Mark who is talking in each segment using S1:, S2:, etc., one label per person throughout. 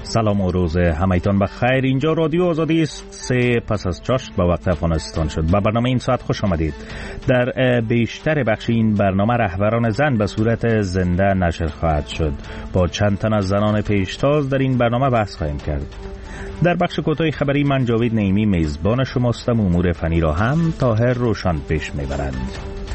S1: سلام و روز همایتان بخیر. اینجا رادیو آزادی است. 3 پس از چاشت به وقت افغانستان شد. به برنامه این ساعت خوش آمدید. در بیشتر بخش این برنامه رهبران زن به صورت زنده نشر خواهد شد. با چند تن از زنان پیشتاز در این برنامه بحث خواهیم کرد. در بخش کوتاه خبری من جاوید نعیمی میزبان شماستم. امور فنی را هم طاهر روشن پیش میبرند.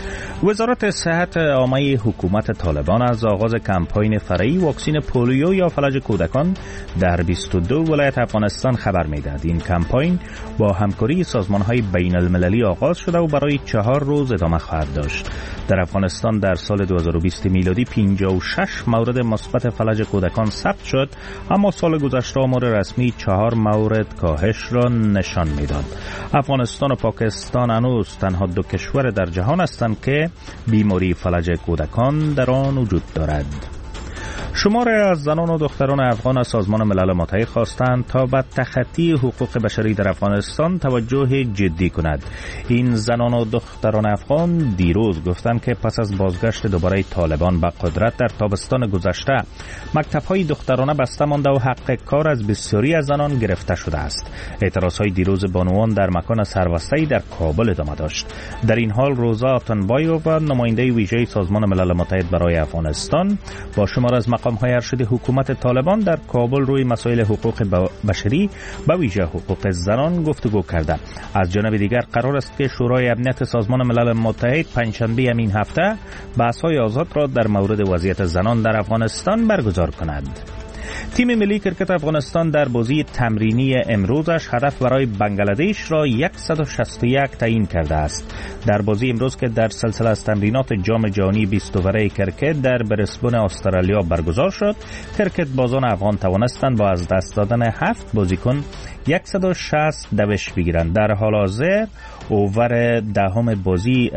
S1: وزارت صحت عامه حکومت طالبان از آغاز کمپاین فرعی واکسین پولیو یا فلج کودکان در 22 ولایت افغانستان خبر میدهد. این کمپاین با همکاری سازمان‌های بین المللی آغاز شده و برای 4 روز ادامه خواهد داشت. در افغانستان در سال 2020 میلادی 56 مورد مثبت فلج کودکان ثبت شد، اما سال گذشته آمار رسمی 4 مورد کاهش را نشان میداد. افغانستان و پاکستان هنوز تنها 2 کشور در جهان هستند که بیماری فلج کودکان در آن وجود دارد. شماری از زنان و دختران افغان از سازمان ملل متحد خواستند تا به تخطی حقوق بشری در افغانستان توجه جدی کند. این زنان و دختران افغان دیروز گفتند که پس از بازگشت دوباره طالبان به قدرت در تابستان گذشته مکتب‌های دخترانه بسته مانده و حق کار از بسیاری از زنان گرفته شده است. اعتراض‌های دیروز بانوان در مکان سربسته‌ای در کابل ادامه داشت. در این حال روزا آتنبایووا، نماینده ویژه سازمان ملل متحد برای افغانستان، با شمار از مقام‌های ارشد حکومت طالبان در کابل روی مسائل حقوق بشری به ویژه حقوق زنان گفتگو کرده. از جانب دیگر قرار است که شورای امنیت سازمان ملل متحد پنجشنبه این هفته بحث‌های آزاد را در مورد وضعیت زنان در افغانستان برگزار کند. تیم ملی کرکت افغانستان در بازی تمرینی امروزش هدف برای بنگلادش را 161 تعیین کرده است. در بازی امروز که در سلسله از تمرینات جام جهانی 20 اووره کرکت در برسبن استرالیا برگزار شد، کرکت بازان افغان توانستند با از دست دادن 7 بازیکن 160 دوش بگیرند. در حال حاضر اوور دهم بازی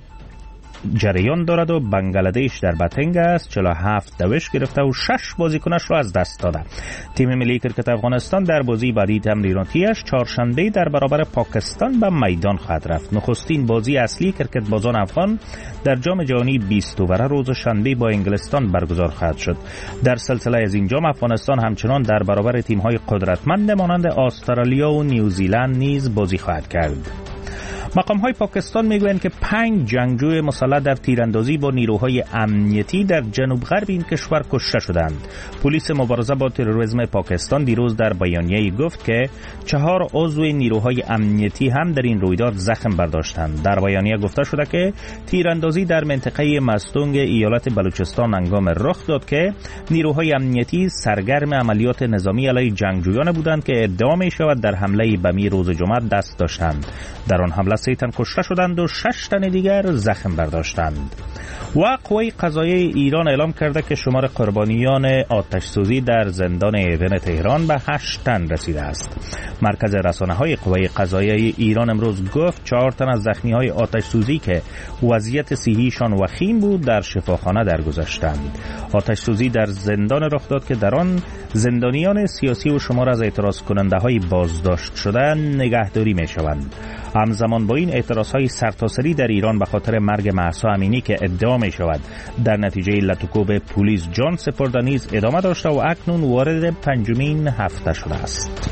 S1: جریان دارد و بنگلادش در بتنگ است. 47 دوش گرفته و 6 بازیکنش را از دست داده. تیم ملی کرکت افغانستان در بازی بعدی تمریناتیش چهارشنبه در برابر پاکستان به میدان خواهد رفت. نخستین بازی اصلی کرکت بازان افغان در جام جهانی 20 اووره روز شنبه با انگلستان برگزار خواهد شد. در سلسله از این جام افغانستان همچنان در برابر تیم‌های قدرتمند مانند استرالیا و نیوزیلند نیز بازی خواهد کرد. مقام‌های پاکستان میگویند که 5 جنگجوی مسلح در تیراندازی با نیروهای امنیتی در جنوب غرب این کشور کشته شدند. پلیس مبارزه با تروریسم پاکستان دیروز در بیانیه‌ای گفت که 4 عضو نیروهای امنیتی هم در این رویداد زخم برداشتند. در بیانیه گفته شده که تیراندازی در منطقه مستونگ ایالت بلوچستان هنگام رخ داد که نیروهای امنیتی سرگرم عملیات نظامی علیه جنگجویان بودند که ادعا می‌شود در حمله بمی روز جمعه دست داشتند. در آن حمله 3 تن کشته شدند و 6 تن دیگر زخم برداشتند. و قوه قضاییه ایران اعلام کرده که شمار قربانیان آتش سوزی در زندان ایون تهران به 8 تن رسیده است. مرکز رسانه‌های قوه قضاییه ایران امروز گفت 4 تن از زخمی‌های آتش سوزی که وضعیت صحیشان وخیم بود در شفاخانه درگذشتند. آتش سوزی در زندان رخ داد که در آن زندانیان سیاسی و شمار از اعتراض کننده‌های بازداشت شده نگهداری می‌شوند. همزمان با این اعتراض‌های سرتاسری در ایران به خاطر مرگ مهسا امینی که ادعا می‌شود در نتیجه لطوکو به پلیس جان سپرده نیز ادامه داشته و اکنون وارد 5مین هفته شده است.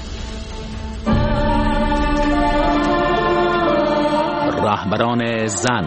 S2: رهبران زن.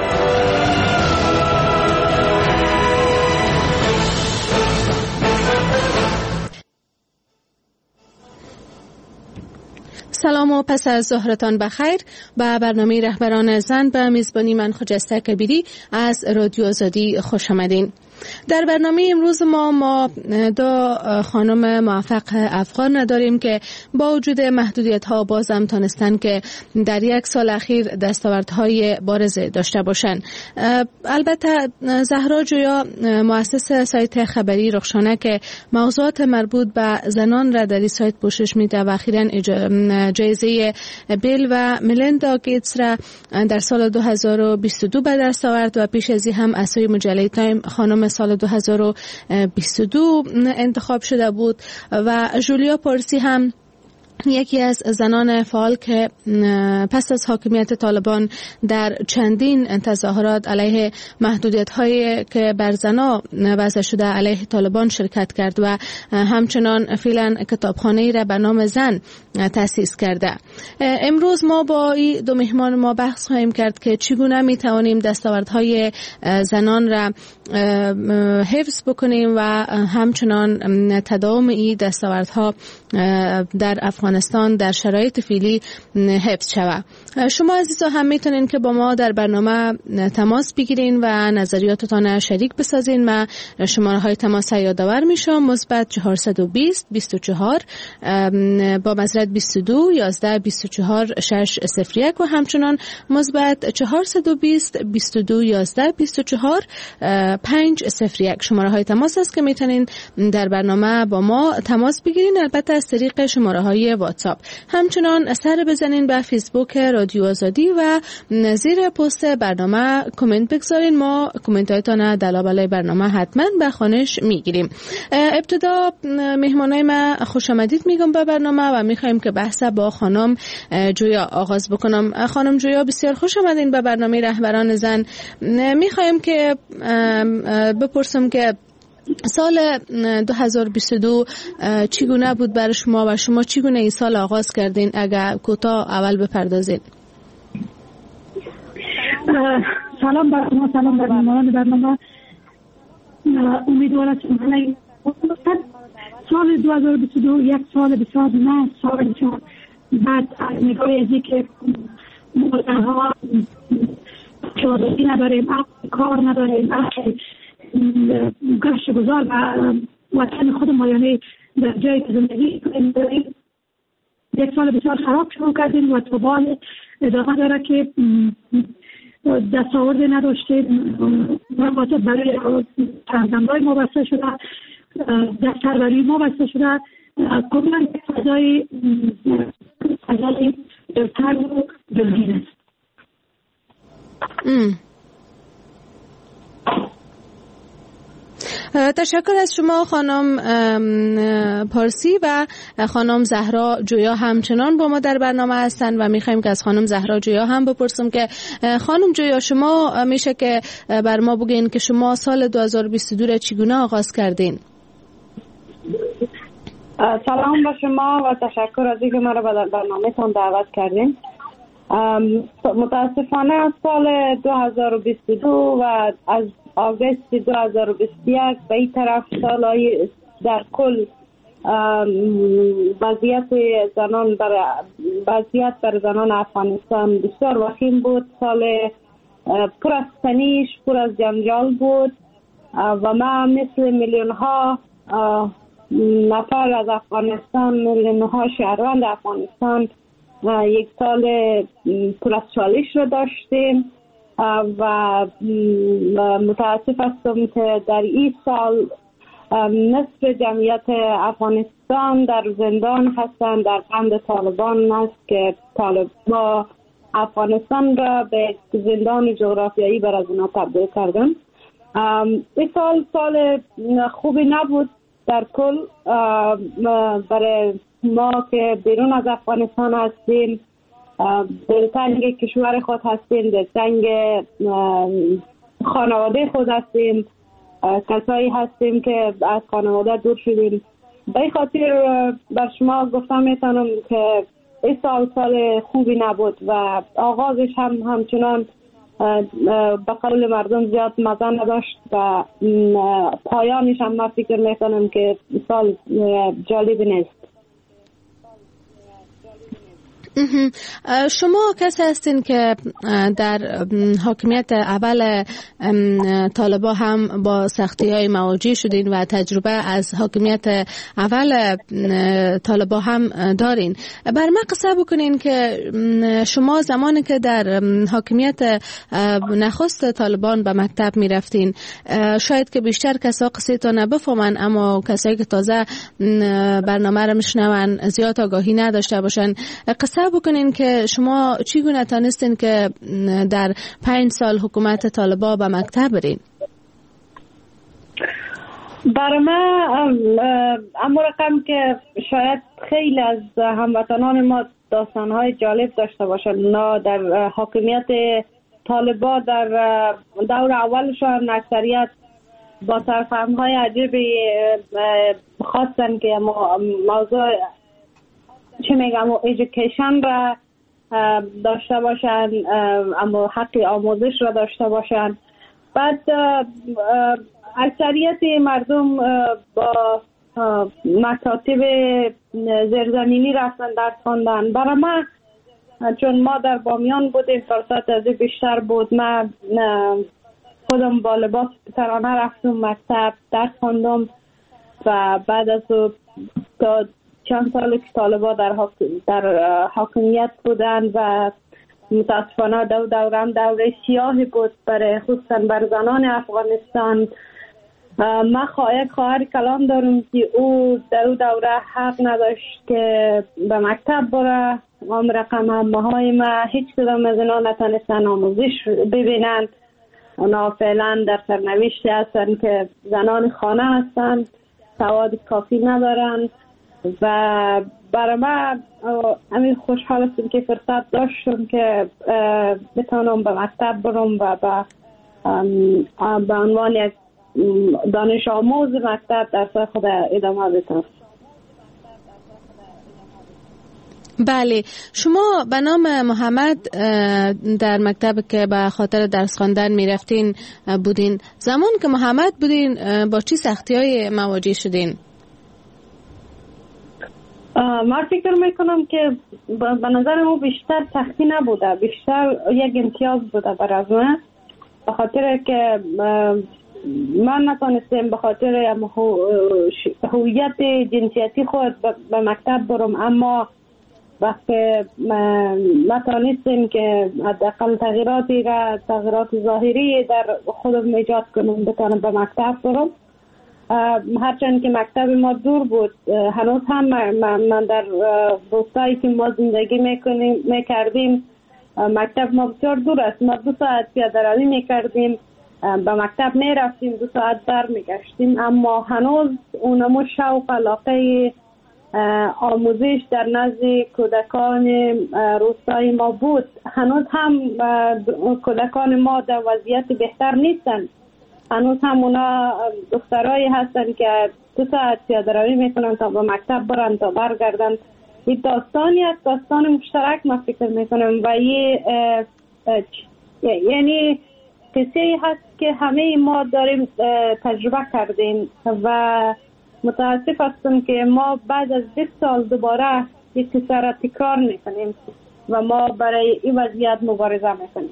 S3: سلام و پس از ظهرتان بخیر. به برنامه رهبران زن به میزبانی من خجسته کبیری از رادیو آزادی خوش آمدین. در برنامه امروز ما 2 خانم موفق افغان داریم که با وجود محدودیت‌ها بازم تانستن که در 1 سال اخیر دستاوردهای بارز داشته باشند. البته زهرا جویا مؤسس سایت خبری رخشانه که موضوعات مربوط به زنان را در این سایت پوشش میده و اخیراً جایزه بیل و ملیندا گیتس را در سال 2022 به دست آورد و پیش از این هم اسای مجله تایم خانم سال 2022 انتخاب شده بود و جولیا پارسی هم یکی از زنان فعال که پس از حاکمیت طالبان در چندین تظاهرات علیه محدودیت‌هایی که بر زنان وضع شده علیه طالبان شرکت کرد و همچنان فعلا کتابخانه‌ای را به نام زن تأسیس کرده. امروز ما با این دو مهمان ما بحث خواهیم کرد که چگونه می‌توانیم دستاوردهای زنان را حفظ بکنیم و همچنان تداوم این دستاوردها در افغانستان در شرایط فعلی حفظ شود. شما عزیزان هم میتونین که با ما در برنامه تماس بگیرین و نظریاتتان شریک بسازین. من شماره های تماس یادآور میشم: مثبت 420 24 با مزرعه 22 11 24 601 و همچنان مثبت 420 22 11 24 501 شماره های تماس است که میتونین در برنامه با ما تماس بگیرین، البته از طریق شماره های واتساپ. همچنان سر بزنین به فیسبوک رادیو آزادی و زیر پست برنامه کامنت بگذارین. ما کامنت هایتان در لابلای برنامه حتما به خوانش میگیریم. ابتدا مهمانای ما خوش آمدید میگم به برنامه و میخوایم که بحث با خانم جویا آغاز بکنم. خانم جویا بسیار خوش آمدین به برنامه رهبران زن. میخوایم که بپرسم که سال 2022 چگونه بود برای شما و شما چگونه این سال آغاز کردین؟ اگر کوتاه اول بپردازید.
S4: سلام بر شما، سلام بر مهمانان برنامه. امیدوارم سال 2022 یک سال بسیار نه سال چون بعد نگاه ازی که موضوعها شادی نداریم، کار نداریم، گشت گذار و وطن خود ما، یعنی در جایی که زندگی داریم یک سال بسیار خراب شروع کردیم و طبال ادامه داره که دستاورد نداشتیم. مواجه برای فرزندای ما بسته شده، دستربری ما بسته شده، کاملا فضای دلتر و دلگیر است.
S3: تشکر از شما خانم پارسی و خانم زهرا جویا همچنان با ما در برنامه هستند و میخوایم که از خانم زهرا جویا هم بپرسم که خانم جویا شما میشه که بر ما بگین که شما سال 2022 را چگونه آغاز کردین؟
S5: سلام به شما و تشکر از اینکه ما را به برنامه‌تان دعوت کردین. متاسفانه از سال 2022 و از آگوست 2021 به این طرف سالهای در کل وضعیت بر زنان افغانستان بسیار وخیم بود. سال پر از تنش، پر از جنجال بود و ما مثل میلیون ها نفر از افغانستان، میلیون ها شهروند افغانستان یک سال پر از چالش رو داشتیم و متاسف هستم که در این سال نصف جمعیت افغانستان در زندان هستند، در بند طالبان است که طالبان افغانستان را به زندان جغرافیایی بر از اونا تبدیل کردن. این سال خوبی نبود در کل برای ما که بیرون از افغانستان هستیم، دلتنگ کشور خود هستیم، دلتنگ خانواده خود هستیم، کسایی هستیم که از خانواده دور شدیم. به این خاطر بر شما گفتم میتونم که این سال خوبی نبود و آغازش همچنان به قول مردم زیاد مزه نداشت و پایانش هم من فکر میکنم که سال جالب نیست.
S3: شما کسی هستین که در حاکمیت اول طالبان هم با سختی‌های مواجه شدین و تجربه از حاکمیت اول طالبان هم دارین. بر من قصه بکنین که شما زمانی که در حاکمیت نخست طالبان به مکتب می رفتین، شاید که بیشتر کسا قصیتون بفهمن، اما کسایی که تازه برنامه رو میشنون زیاد آگاهی نداشته باشن، قصه بکنین که شما چگونه تانستین که در 5 سال حکومت طالبان به مکتب برین؟
S5: برای من اما رقم که شاید خیلی از هموطنان ما داستانهای جالب داشته باشند. اونا در حاکمیت طالبان در دور اولشان اکثریت با سرفهم‌های عجیبی خواستن که موضوع چه میگم ایژوکیشن را داشته باشن، اما حق آموزش را داشته باشن. بعد اکثریت مردم با مکاتب زیرزمینی رفتن درس خواندن. برای من چون ما در بامیان بودیم فرصت از بیشتر بود. من خودم با لباس پسرانه رفتم مکتب درس خواندم و بعد از تا چند سال که طالبان در حاکمیت بودن و متاسفانه دورم دوره سیاهی بود برای خصوصا بر زنان افغانستان. من خواهر کلام دارم که او در او دوره حق نداشت که به مکتب بره. هم رقم همه های ما هیچ کدام از اینا نتونستن آموزش ببینن. اونا فعلا در سرنوشتی هستن که زنان خانه هستن، سواد کافی ندارن و برای من همین خوشحال هستم که فرصت داشتم که بتونم به مکتب برم و به عنوان یک دانش آموز مکتب درس خود ادامه بدم.
S3: بله، شما به نام محمد در مکتب که به خاطر درس خواندن می رفتین بودین. زمان که محمد بودین با چی سختی های مواجه شدین؟
S5: من فکر میکنم که به نظر ما بیشتر سختی نبوده، بیشتر یک امتیاز بوده برای من، به خاطر که من نتونستم به خاطر هویت جنسیتی خود به مکتب برم، اما وقتی نتونستم که حداقل تغییرات ظاهری در خودم ایجاد کنم بتونم به مکتب برم. هرچند که مکتب ما دور بود، هنوز هم من در روستایی که ما زندگی میکردیم مکتب ما بسیار دور است. ما 2 ساعت پیاده روی میکردیم، به مکتب میرفتیم 2 ساعت برمیگشتیم، اما هنوز اونمو شوق علاقه آموزش در نزد کودکان روستای ما بود. هنوز هم کودکان ما در وضعیت بهتر نیستن. هنوز هم اونا دخترایی هستن که 2 ساعت پیاده روی میکنن تا به مکتب برن تا برگردن. این داستانی است، داستان مشترک ما فکر میکنم و یعنی قصه هست که همه ما داریم تجربه کردیم و متاسف هستم که ما بعد از 20 سال دوباره یک قصه را تکرار میکنیم و ما برای این وضعیت مبارزه میکنیم.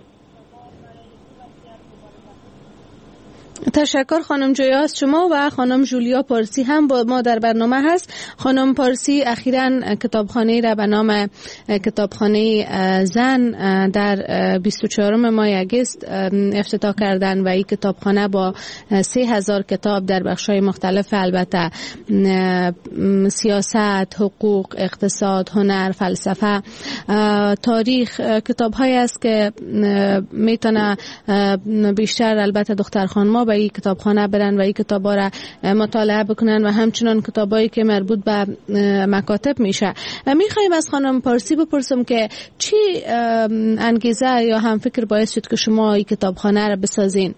S3: تشکر خانم جویاس. شما و خانم جولیا پارسی هم با ما در برنامه هست. خانم پارسی اخیراً کتابخانه را به نام کتابخانه زن در 24 ماه اگست افتتاح کردن و این کتابخانه با 3000 کتاب در بخش‌های مختلف، البته سیاست، حقوق، اقتصاد، هنر، فلسفه، تاریخ، کتاب‌هایی است که میتونه بیشتر البته دختر خانم‌ها به این کتابخانه برن و این کتابا را مطالعه بکنن و همچنان کتابایی که مربوط به مکاتب میشه. میخوایم از خانم پارسی بپرسم که چی انگیزه یا هم فکر باعث شد که شما این کتابخانه را بسازین؟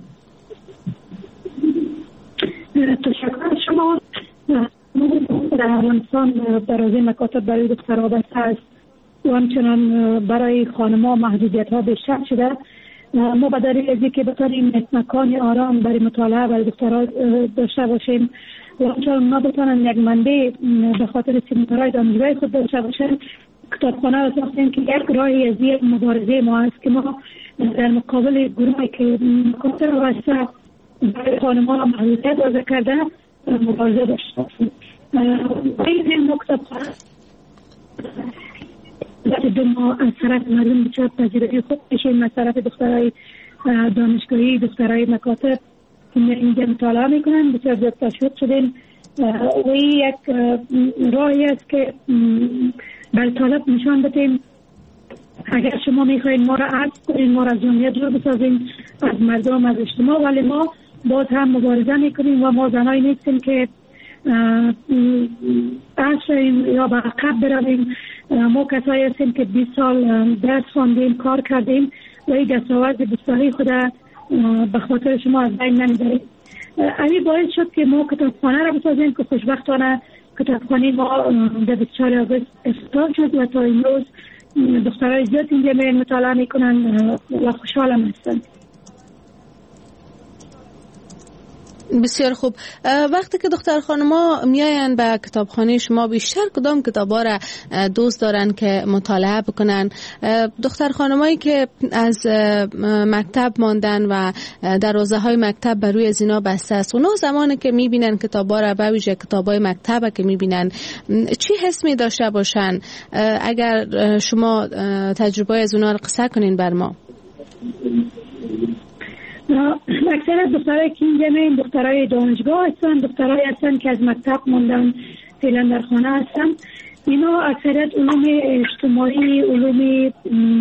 S4: تشکر شما. در افغانستان برای مکاتب برای دخترها بسته است و همچنان برای خانم‌ها محدودیت‌ها بیشتر شده. ما به دلیل از اینکه بتوانیم مکان آرام برای مطالعه برای دخترها داشته باشیم و همچنان ما بتوانیم یک منبع به خاطر سیمینارهای دانشگاهی خود داشته باشیم، کتابخانه را ساختیم که یک راهی از یک مبارزه ما است که ما در مقابل گروهی که مکاتب واسطه برای خانم‌ها محدودیت وضع کرده مبارزه داشته باشیم. این کتابخانه دو ما از طرف مردم بچه پذیرایی خود بشیم، از طرف دخترهای دانشگاهی، دخترهای مکاتب اینجا مطالعه میکنن، بسیار زیاد تشویق شدیم و یک راهی است که بر طالب نشان بدیم اگر شما میخواین ما را عرض کنین، ما را از جمعیت دور بسازیم، از مردم، از اجتماع، ولی ما باز هم مبارزه میکنیم و ما زنایی نیستیم که عصریم یا به عقب برویم. ما کسایی هستیم که 20 سال درس خواندیم، کار کردیم و این دستاورد بسیاری خود به خاطر شما از بین نمیبریم. این باعث شد که ما کتابخانه را بسازیم که خوشبختانه کتابخانه ما در 24 آگوست افتتاح شد و تا این روز دخترای زیاد اینجا میرن مطالعه میکنن و خوشحال هم هستن.
S3: بسیار خوب. وقتی که دختر خانما میاین به کتابخانه شما بیشتر کدام کتابا را دوست دارن که مطالعه بکنن؟ دختر خانمایی که از مکتب ماندن و دروازه های مکتب بر روی از اینا بسته است، اونا زمانی که میبینن کتابا را، به ویژه کتابای مکتب که میبینن، چی حس می داشته باشن؟ اگر شما تجربه از اونا را قصه کنین بر ما.
S4: اکثر دخترای که اینجا میرن دخترای دانشگاه هستن، دخترای هستن که از مکتب موندن فعلا در خانه هستن. اینا اکثریت علوم اجتماعی، علوم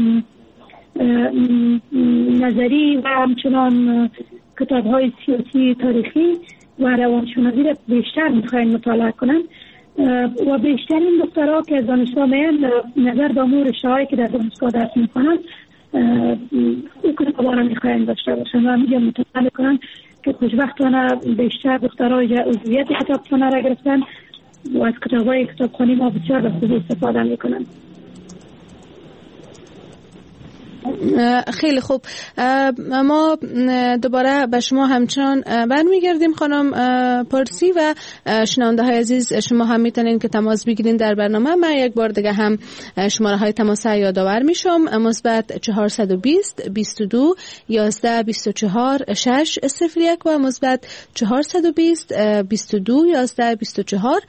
S4: نظری و همچنان کتاب‌های سیاسی، تاریخی و روانشناسی را بیشتر می‌خواین مطالعه کنن و بیشترین دخترها که از دانشگاه میان نظر به امور رشته‌هایی که در دانشگاه درس می‌خوانن او کتاب‌ها را می‌خواین داشته باشن و میگم مطالعه کنن که خوشبختانه بیشتر دخترها عضویت کتابخانه را گرفتن و از کتاب‌های کتابخانه ما بسیار به خوبی استفاده می‌کنن.
S3: خیلی خوب. ما دوباره به شما همچنان برمیگردیم خانم پارسی و شنونده های عزیز، شما هم میتونین که تماس بگیرین در برنامه. من یک بار دیگه هم شماره های تماس یادآور میشم: مثبت 420 22 11 24 601 و مثبت 420 22 11 24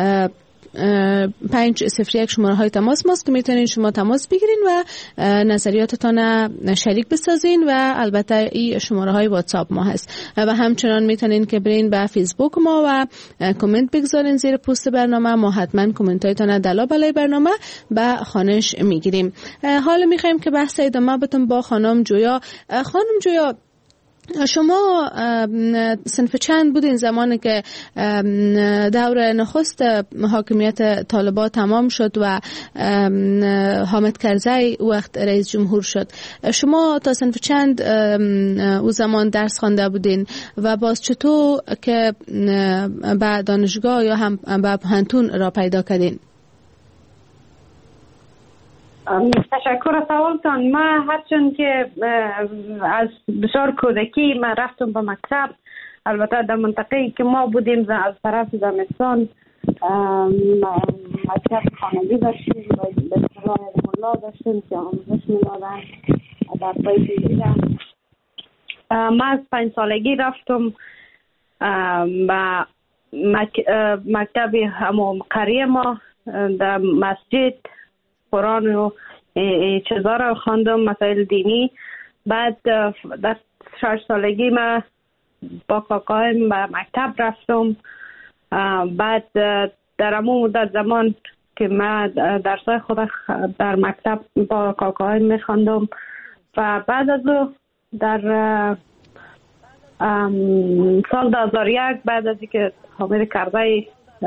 S3: 501 شماره های تماس ماست که میتونین شما تماس بگیرین و نظریاتتان شریک بسازین و البته این شماره های واتساپ ما هست و همچنان میتونین که برین به فیسبوک ما و کامنت بگذارین زیر پست برنامه. ما حتما کامنت هایتان دلا بالای برنامه به خوانش میگیریم. حالا میخوایم که بحث ادامه بتون با خانم جویا. خانم جویا، شما صنف چند بودین زمانی که دور نخست حاکمیت طالبان تمام شد و حامد کرزی وقت رئیس جمهور شد؟ شما تا صنف چند او زمان درس خوانده بودین و باز چطور که به دانشگاه یا هم به پانتون را پیدا کردین؟
S5: تشکر از سوالتان. من هرچند که از بسیار کودکی من رفتم به مکتب، البته در منطقه‌ای که ما بودیم از طرف زمستان مکتب خانگی داشتیم و بسیار ملا داشتیم که آموزش می‌دادن در پای دیدم. من از 5 سالگی رفتم و مکتب همون قریه ما در مسجد قرآن و چیزا را خواندم، مسائل دینی. بعد در 6 سالگی من با کاکایم به مکتب رفتم. بعد در همون مدت زمان که من درسای خود در مکتب با کاکایم میخواندم و بعد از او در سال 2001 بعد از اینکه حامد کرزی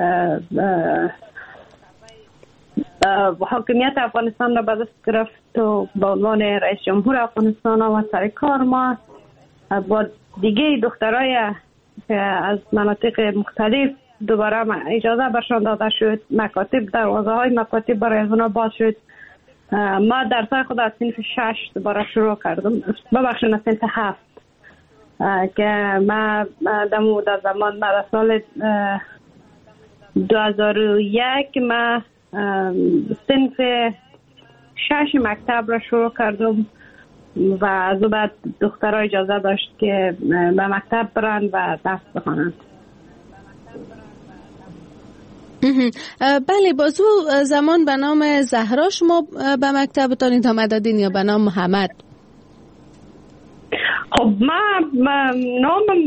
S5: حاکمیت افغانستان را به دست گرفت و به عنوان رئیس جمهور افغانستان آمد سر کار، ما با دیگه دخترای از مناطق مختلف دوباره اجازه برشان داده شد، مکاتب دروازه های مکاتب برای اونا باز شد. ما درسای خود از صنف 6 دوباره شروع کردم، ببخشید از صنف 7 که ما در مدت زمان در سال 2001 ما صنف 6 مکتب را شروع کردم و از بعد دخترها اجازه داشت که به مکتب برن و درس بخوانند.
S3: بله، باز او زمان به نام زهرا شما به مکتبتان ادامه دادین یا به نام محمد؟
S5: خب من نامم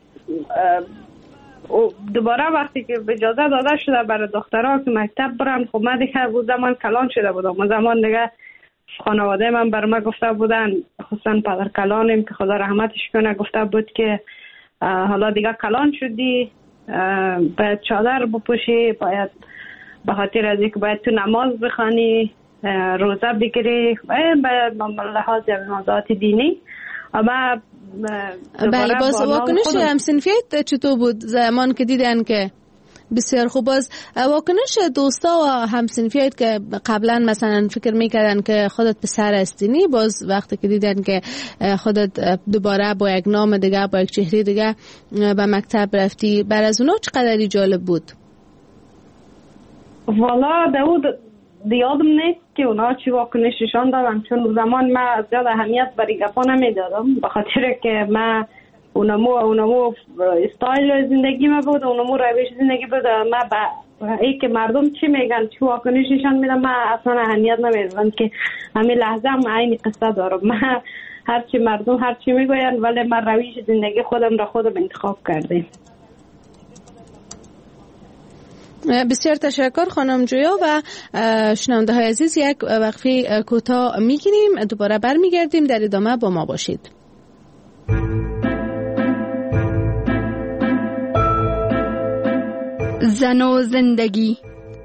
S5: دوباره وقتی که اجازه داده شده برای دخترها که مکتب برن، خب من دیگه بود زمان کلان شده بودم و زمان دیگه خانواده من بر من گفته بودن، خصوصا پدر کلانم که خدا رحمتش کنه، گفته بود که حالا دیگه کلان شدی، باید چادر بپوشی، باید به خاطر از اینکه باید تو نماز بخوانی، روزه بگیری، به لحاظ موضوعات دینی. اما
S3: بله، باز واکنش همسنفیت چطور بود زمان که دیدن که بسیار خوب؟ باز واکنش دوستا و همسنفیت که قبلا مثلا فکر میکردن که خودت پسر هستینی، باز وقتی که دیدن که خودت دوباره با یک نام دیگه، با یک چهره دیگه به مکتب رفتی، بر از اونا چقدر جالب بود؟
S5: والا داود یادم نیست که اونا چی واکنششان دادن، چون زمان من زیاد اهمیت برای گپا نمیدادم، به خاطر که من اونمو استایل زندگی ما بود، اونمو روش زندگی بود. من ای که مردم چی میگن، چی واکنششان میدن، من اصلا اهمیت نمیدادم که همین لحظه هم عین قصه دارم. من هرچی مردم هرچی میگوین، ولی من روش زندگی خودم را خودم انتخاب کردیم.
S3: بسیار تشکر خانم جویا. و شنونده های عزیز، یک وقفه کوتاه میگیریم، دوباره برمیگردیم، در ادامه با ما باشید.
S6: زن و زندگی.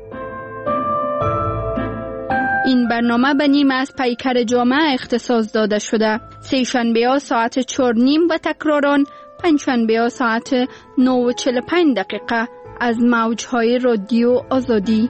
S6: این برنامه به نیم از پیکر جامعه اختصاص داده شده. سه‌شنبه ها ساعت 4:30 و تکراران پنجشنبه ها ساعت 9:45 از موج‌های رادیو آزادی.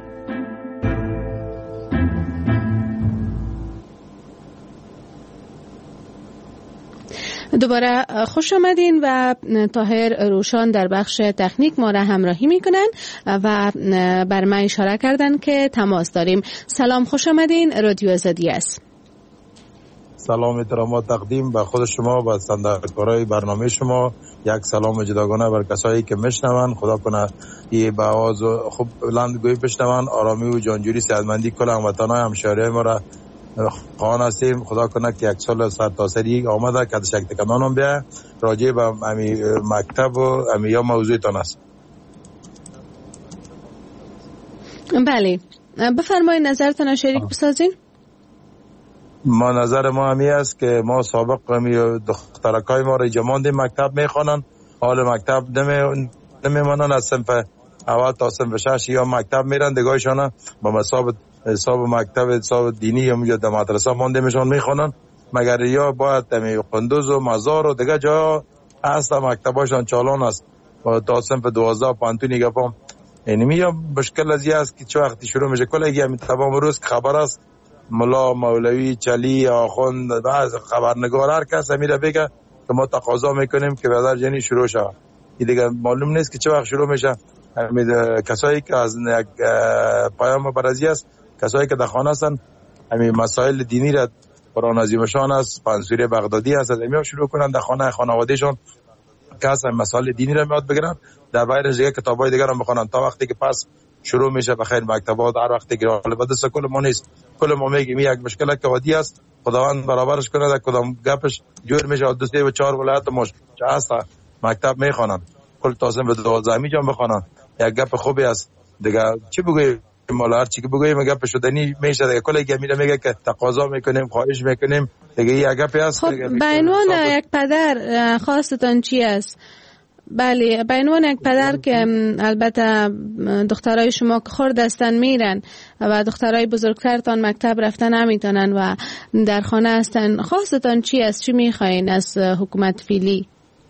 S3: دوباره خوش آمدین و طاهر روشان در بخش تکنیک ما را همراهی میکنن و بر من اشاره کردن که تماس داریم. سلام، خوش آمدین، رادیو آزادی است.
S7: سلام احترامات تقدیم به خود شما و صندوقدارای برنامه شما. یک سلام جداگانه بر کسایی که میشنون. خدا کنه یه به آواز خوب بلندگویی بشنون، آرامی و جانجوری صحتمندی کل هموطنان همشهری ما را خواهان هستیم. خدا کنه که یک سال سرتاسری آمده که شک تکنانم بیا راجع به امی مکتب و امی یا موضوعتان است.
S3: بله، بفرمایید نظرتان شریک بسازین.
S7: ما نظر ما همی است که ما سابق همی دخترکای ما را جماندیم مکتب میخوانن، حال مکتب نمیمانن، از صنف اول تا صنف 6 یا مکتب میرن، دیگهشان با حساب مکتب حساب دینی یا در مدرسه مانده میشون میخوانن، مگر یا باید همی قندوز و مزار و دیگه جا اصلا مکتباشان چالان است و تا صنف 12 پانتونی گپام. اینمی یا مشکل ازی است که چه وقتی شروع میشه کلگی همین تمام روز خبر است، ملا مولوی چلی آخوند بعض خبرنگار هر کس همیره بگه که ما تقاضا میکنیم که بدر جنی شروع شود. این دیگه معلوم نیست که چه وقت شروع میشه. کسایی که از پیام برازی است، کسایی که در خانه هستن، همین مسائل دینی را قرآن عظیمشان است، پنسوری بغدادی است، از همین شروع کنن در خانه خانوادهشان که اصلا مسائل دینی را یاد بگیرن، در بایر دیگه کتابای دیگر هم بخونن تا وقتی که پس شروع میشه. بخیر مکتبات هر وقتی که البته کل ما نیست، کل ما میگیم یک مشکل که عادی است، خداوند برابرش کنه، در کدام گپش جور میشه. 2 3 و 4 ولایت مش اصلا مکتب میخوانن، کل تاسم به 12 میجام بخوانن، یک گپ خوبی است دیگه. چی بگویم مال هر چی که بگویم گپ شدنی میشه دیگه. کل گمیره میگه که تقاضا میکنیم، خواهش میکنیم دیگه، یک گپی است.
S3: خب به عنوان یک پدر خواستتان چی است؟ بله، به عنوان یک پدر که البته دخترای شما که خرد هستن میرن و دخترای بزرگترتان مکتب رفتن نمیتونن و در خانه هستن، خواستتان چی است؟ چی میخواین از حکومت فعلی؟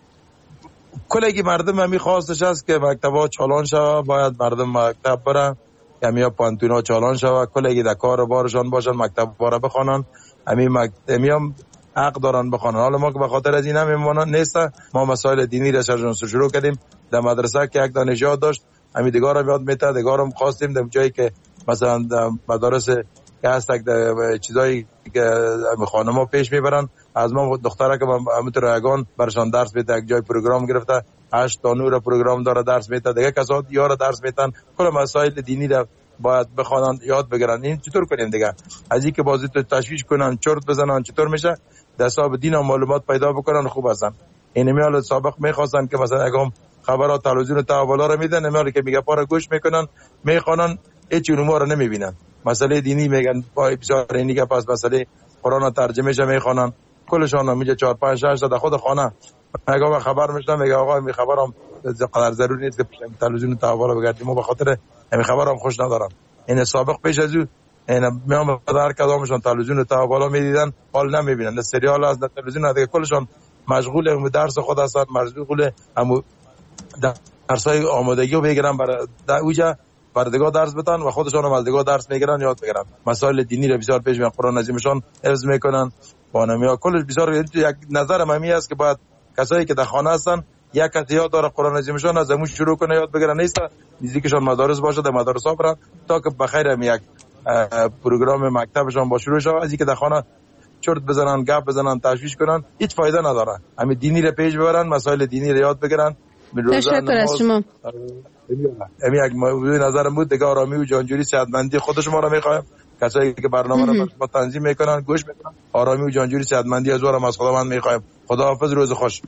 S7: کلگی مردم همی خواستش است که مکتبا چالان شود، باید مردم مکتب برن، همیا پانتونا چالان شود، کلگی در کار بارشان باشن، مکتب باره بخوانن، همیم حق دارن بخوانن. حالا ما که به خاطر از این نمیمونن نیسته، ما مسائل دینی را شروع کردیم. در مدرسه که یک دانش یاد داشت، همین دیگار هم یاد میته، دیگار هم خواستیم در جایی که مثلا در مدارس که هست چیزایی که خانم‌ها پیش میبرن، از ما دختره که همونطور رایگان برشان درس میده، یک جای پروگرام گرفته 8 تا 9 پروگرام داره درس میده، دیگه کسات یارو درس میتن، کل مسائل دینی را باید بخوانن، یاد بگیرن. این چطور کنیم دیگه؟ از این که بازی تو تشویش کنن، چرت بزنن، چطور میشه؟ در حساب دین و معلومات پیدا بکنن، خوب هستن. این میال سابق میخواستن که مثلا اگم خبرات تلویزیون و تحولا رو میدن، میال که میگه پارا گوش میکنن، میخوانن، هیچ علوم رو نمیبینن. مسئله دینی میگن پای بسیار اینیگه، پس مسئله قرآن ترجمه شه میخوانن، کلشان میگه 4 5 6 تا خود خانه اگه خبر میشدم میگه آقا این خبرم قدر ضروری نیست که تلویزیون تا بالا بگردیم و به خاطر همین خبرم خوش ندارم. این سابق پیش از او اینا میام هر کدامشون تلویزیون تا بالا میدیدن حال نمیبینن، نه سریال از تلویزیون دیگه کلشون مشغول درس خود هستن، مشغول هم درسای آمادگی رو بگیرن برای اوجا بردگاه درس بتن و خودشون هم از دیگه درس میگیرن یاد بگیرن. مسائل دینی رو بسیار پیش میان، قرآن عظیمشون حفظ میکنن، بانمیا کلش بسیار. یک نظر من است که باید کسایی که در خانه هستن یک کس یاد داره قرآن عظیمشون از امروز شروع کنه یاد بگیرن، نیست نزدیکشون مدارس باشه در مدارس ها برن تا که بخیر هم یک پروگرام مکتبشون با شروع شود. از اینکه در خانه چرت بزنن، گپ بزنن، تشویش کنن هیچ فایده نداره. همین دینی رو پیش ببرن، مسائل دینی رو یاد بگیرن.
S3: تشکر از شما.
S7: همین یک نظرم بود دیگه. آرامی و جانجوری صحتمندی خود شما رو میخوایم، کسایی که برنامه رو با تنظیم میکنن گوش میکنن، آرامی و جانجوری صحتمندی از اونها از خداوند میخوایم. خداحافظ، روز خوش.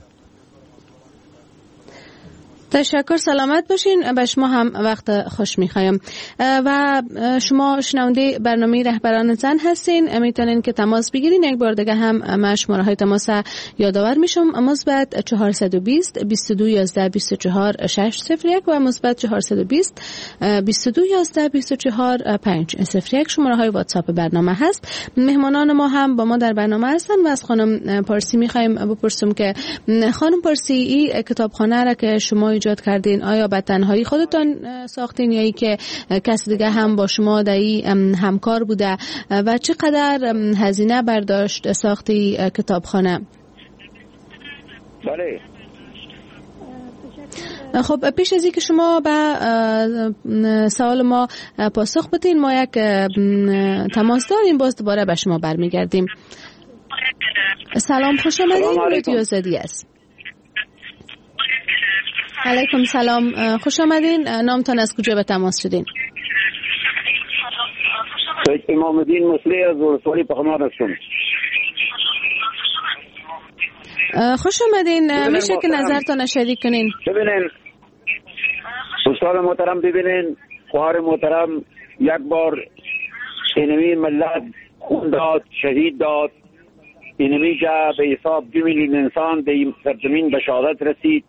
S3: تشکر، سلامت باشین. به شما هم وقت خوش میخوایم. و شما شنونده برنامه رهبران زن هستین، میتونین که تماس بگیرین. یک بار دیگه هم من شماره های تماس یادآور میشم: مثبت 420 22 11 24 601 و مثبت 420 22 11 24 501 شماره های واتساپ برنامه هست. مهمانان ما هم با ما در برنامه هستن و از خانم پارسی میخوایم بپرسیم که خانم پارسی، این کتابخانه را که شما ایجاد کردین آیا به تنهایی خودتان ساختین یا ای که کس دیگه هم با شما در این همکار بوده و چقدر هزینه برداشت ساختی کتابخانه؟
S8: بله.
S3: خب پیش از اینکه شما به سوال ما پاسخ بدین، ما یک تماس داریم، باز دوباره به شما برمیگردیم. سلام، خوش آمدید. رادیو آزادی است. علیکم سلام، خوش آمدین. نامتان از کجا به تماس شدین؟
S8: امام الدین مصلی از ولسوالی پخمار هستم.
S3: خوش آمدین. میشه که نظرتان شریک کنین؟
S8: ببینین استاد محترم، ببینین خواهر محترم، یک بار اینمی ملت خون داد، شهید داد، اینمی جا به حساب 2 میلیون انسان به این سرزمین به شهادت رسید،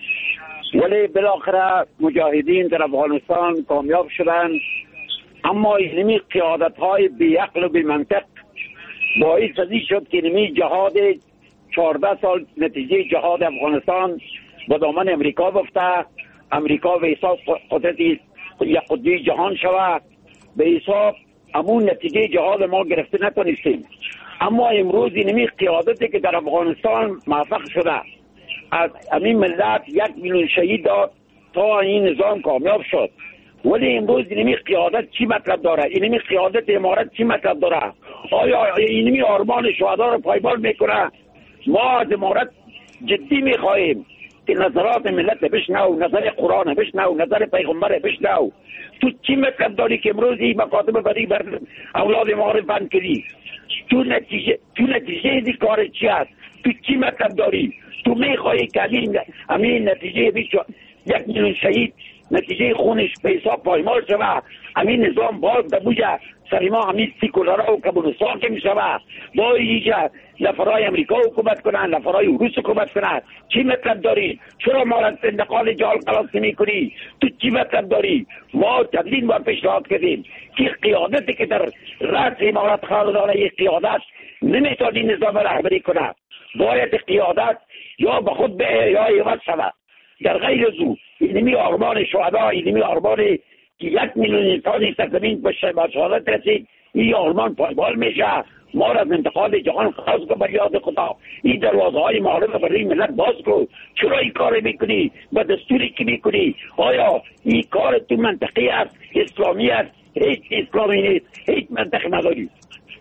S8: ولی بالاخره مجاهدین در افغانستان کامیاب شدند. اما اینمی قیادت های بی عقل و بی منطق باعث ازی شد که اینمی جهاد 14 سال نتیجه جهاد افغانستان با دامن امریکا بفته، امریکا به حساب قدرتی یک قدرت جهان شود، به حساب همون نتیجه جهاد ما گرفته نتونستیم. اما امروز اینمی قیادتی که در افغانستان موفق شده، از همین ملت 1 میلیون شهید داد تا این نظام کامیاب شد. ولی امروز اینمی قیادت چی مطلب داره؟ اینمی قیادت امارت چی مطلب داره؟ آیا اینمی آرمان شهدا رو پایمال میکنه؟ ما از امارت جدی میخواهیم که نظرات ملت بشنو، نظر قرآن بشنو، نظر پیغمبر بشنو. تو چی مطلب داری که امروز این مکاتب بری بر اولاد ما رو بند کردی؟ تو نتیجه این کار چی است؟ تو چی مطلب داری؟ تو میخواهی که همین نتیجه 1 میلیون شهید نتیجه خونش به حساب پایمال شود، همین نظام باز ببوجه سر ما همین سیکولارا و کمونیستان که میشود، با اینجا نفرای امریکا حکومت کنن، نفرای روس حکومت کنن. چی مطلب داری؟ چرا ما را انتقال جال خلاص نمی کنی؟ تو چی مطلب داری؟ ما چندین بار پیشنهاد کردیم که قیادتی که در رأس امارت خاندان یک قیادت نمیتونه این نظام رهبری کنه، باید قیادت یا به خود به یا عوض شود. در غیر از او اینمی آرمان شهدا، اینمی آرمان که 1 میلیون انسانی سرزمین به شهادت رسید، این آرمان پایمال میشه. ما را از انتقال جهان خلاص کن بر یاد خدا. این دروازه های معارف برای ملت باز کن. چرا این کار میکنی؟ با دستوری که میکنی؟ آیا این کار تو منطقی است؟ اسلامی است؟ هیچ اسلامی نیست، هیچ منطقی نداری.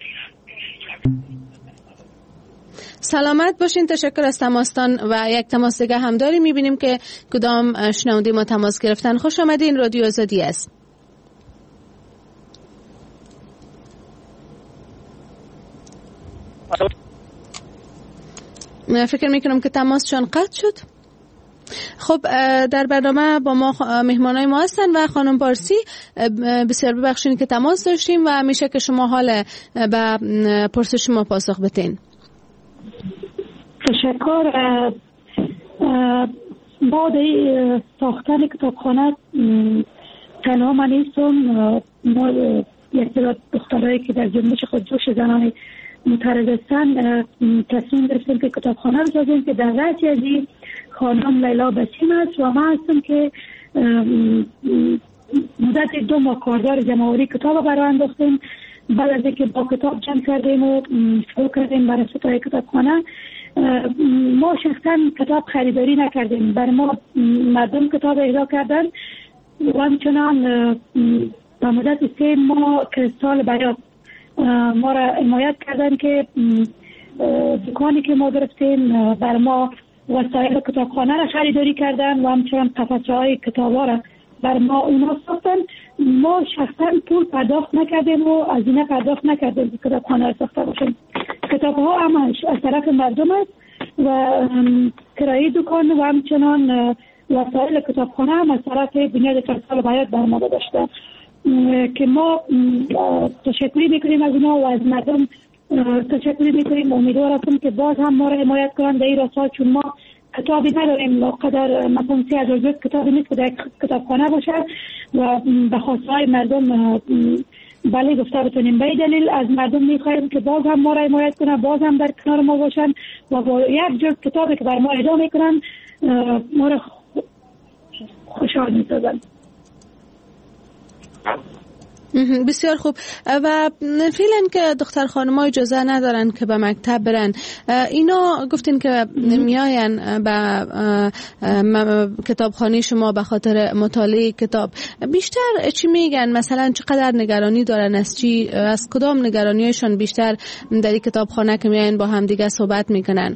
S3: سلامت باشین. تشکر از تماستان و یک تماس دیگه هم داریم. میبینیم که کدام شنونده ما تماس گرفتن. خوش آمدین. رادیو آزادی است. فکر میکنم که تماسشان قطع شد. خب در برنامه با ما مهمانای ما هستن و خانم پارسی، بسیار ببخشید که تماس داشتیم و میشه که شما حال به پرسش ما پاسخ بدین.
S4: تشکر. ما در ساختن کتابخانه تنها من نیستم. ما یک تعداد دخترایی که در جنبش خودجوش زنان معترض هستند تصمیم گرفتیم که کتابخانه بسازیم که در رأس از این خانم لیلا بسیم است و من هستم که مدت 2 ماه کاردار جمع‌آوری کتاب برای انداختیم. بعد از اینکه با کتاب جمع کردیم و شروع کردیم برای ستای کتابخانه، ما شخصا کتاب خریداری نکردیم، برای ما مردم کتاب اهدا کردن و همچنان به مدت 3 ماه کریستال بیات ما را حمایت کردن که دکانی که ما گرفتیم بر ما وسایل کتابخانه را خریداری کردن و همچنان قفسه‌های کتاب‌ها را بر ما اونا ساختن. ما شخصا پول پرداخت نکردیم و هزینه پرداخت نکردیم که کتابخانه را ساخته باشیم. کتاب‌ها همش از طرف مردم است و کرایه دکان و همچنان وسایل کتابخانه هم از طرف بنیاد کریستال بیات بر ما داشته که ما تشکری میکنیم از اونا و از مردم تشکری میکنیم. امیدوار هستم که باز هم ما را حمایت کنند در این راستا، چون ما کتابی نداریم قدر مثلا 3000 جلد کتابی نیست که در کتابخانه باشه و به خواسته های مردم بله گفته بتونیم. به دلیل از مردم میخواهیم که باز هم ما را حمایت کنند، باز هم در کنار ما باشن و با یک جلد کتابی که بر ما اهدا میکنن ما را خوشحال میسازن.
S3: بسیار خوب. و فعلا که دختر خانم‌ها اجازه ندارن که به مکتب برن، اینا گفتین که میاین به کتابخانه شما به خاطر مطالعه کتاب، بیشتر چی میگن؟ مثلا چقدر نگرانی دارن؟ از کدام نگرانیشون بیشتر در این کتابخانه که میاین با هم دیگه صحبت میکنن؟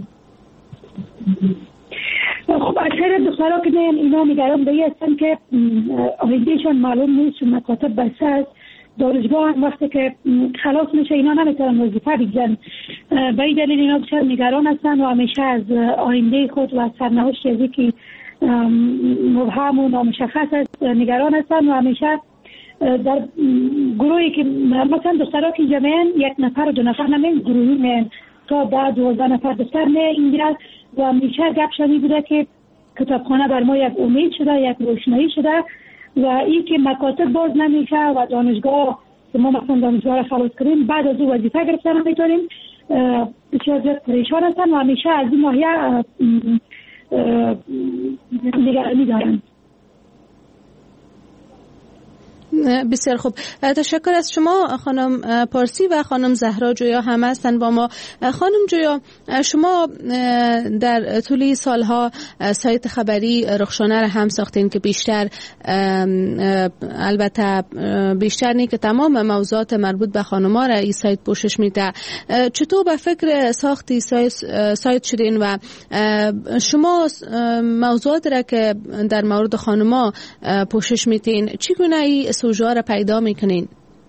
S4: خب اکثر دخترها که میان اینا نگران به این هستن که آیندهشان معلوم نیست، چون مکاتب بسته است. دانشگاه هم وقتی که خلاص میشه اینا نمیتونن وظیفه بگیرن. به این دلیل اینا بسیار نگران هستن و همیشه از آینده خود و از سرنوشت از که مبهم و نامشخص است نگران هستن و همیشه در گروهی که مثلا دخترها که جمعن 1 نفر و 2 نفر نمین گروهی میان تا 10-12 نفر دختر میان و همیشه گپ شنی بوده که کتابخانه بر ما یک امید شده، یک روشنایی شده و این که مکاتب باز نمیشه و دانشگاه که ما مثلا دانشگاه را خلاص کنیم بعد از او وظیفه گرفتن میتونیم بسیار زیاد پریشان هستن و همیشه از این ناحیه نگرانی دارن.
S3: بسیار خوب، تشکر از شما خانم پارسی و خانم زهرا جویا هم هستن با ما. خانم جویا، شما در طول سالها سایت خبری رخشانه را هم ساختین که بیشتر البته بیشتر نه که تمام موضوعات مربوط به خانم‌ها را این سایت پوشش میده. چطور به فکر ساخت سایت شدین و شما موضوعات را که در مورد خانم‌ها پوشش میدین چگونه ای سوژه را پیدا میکنین؟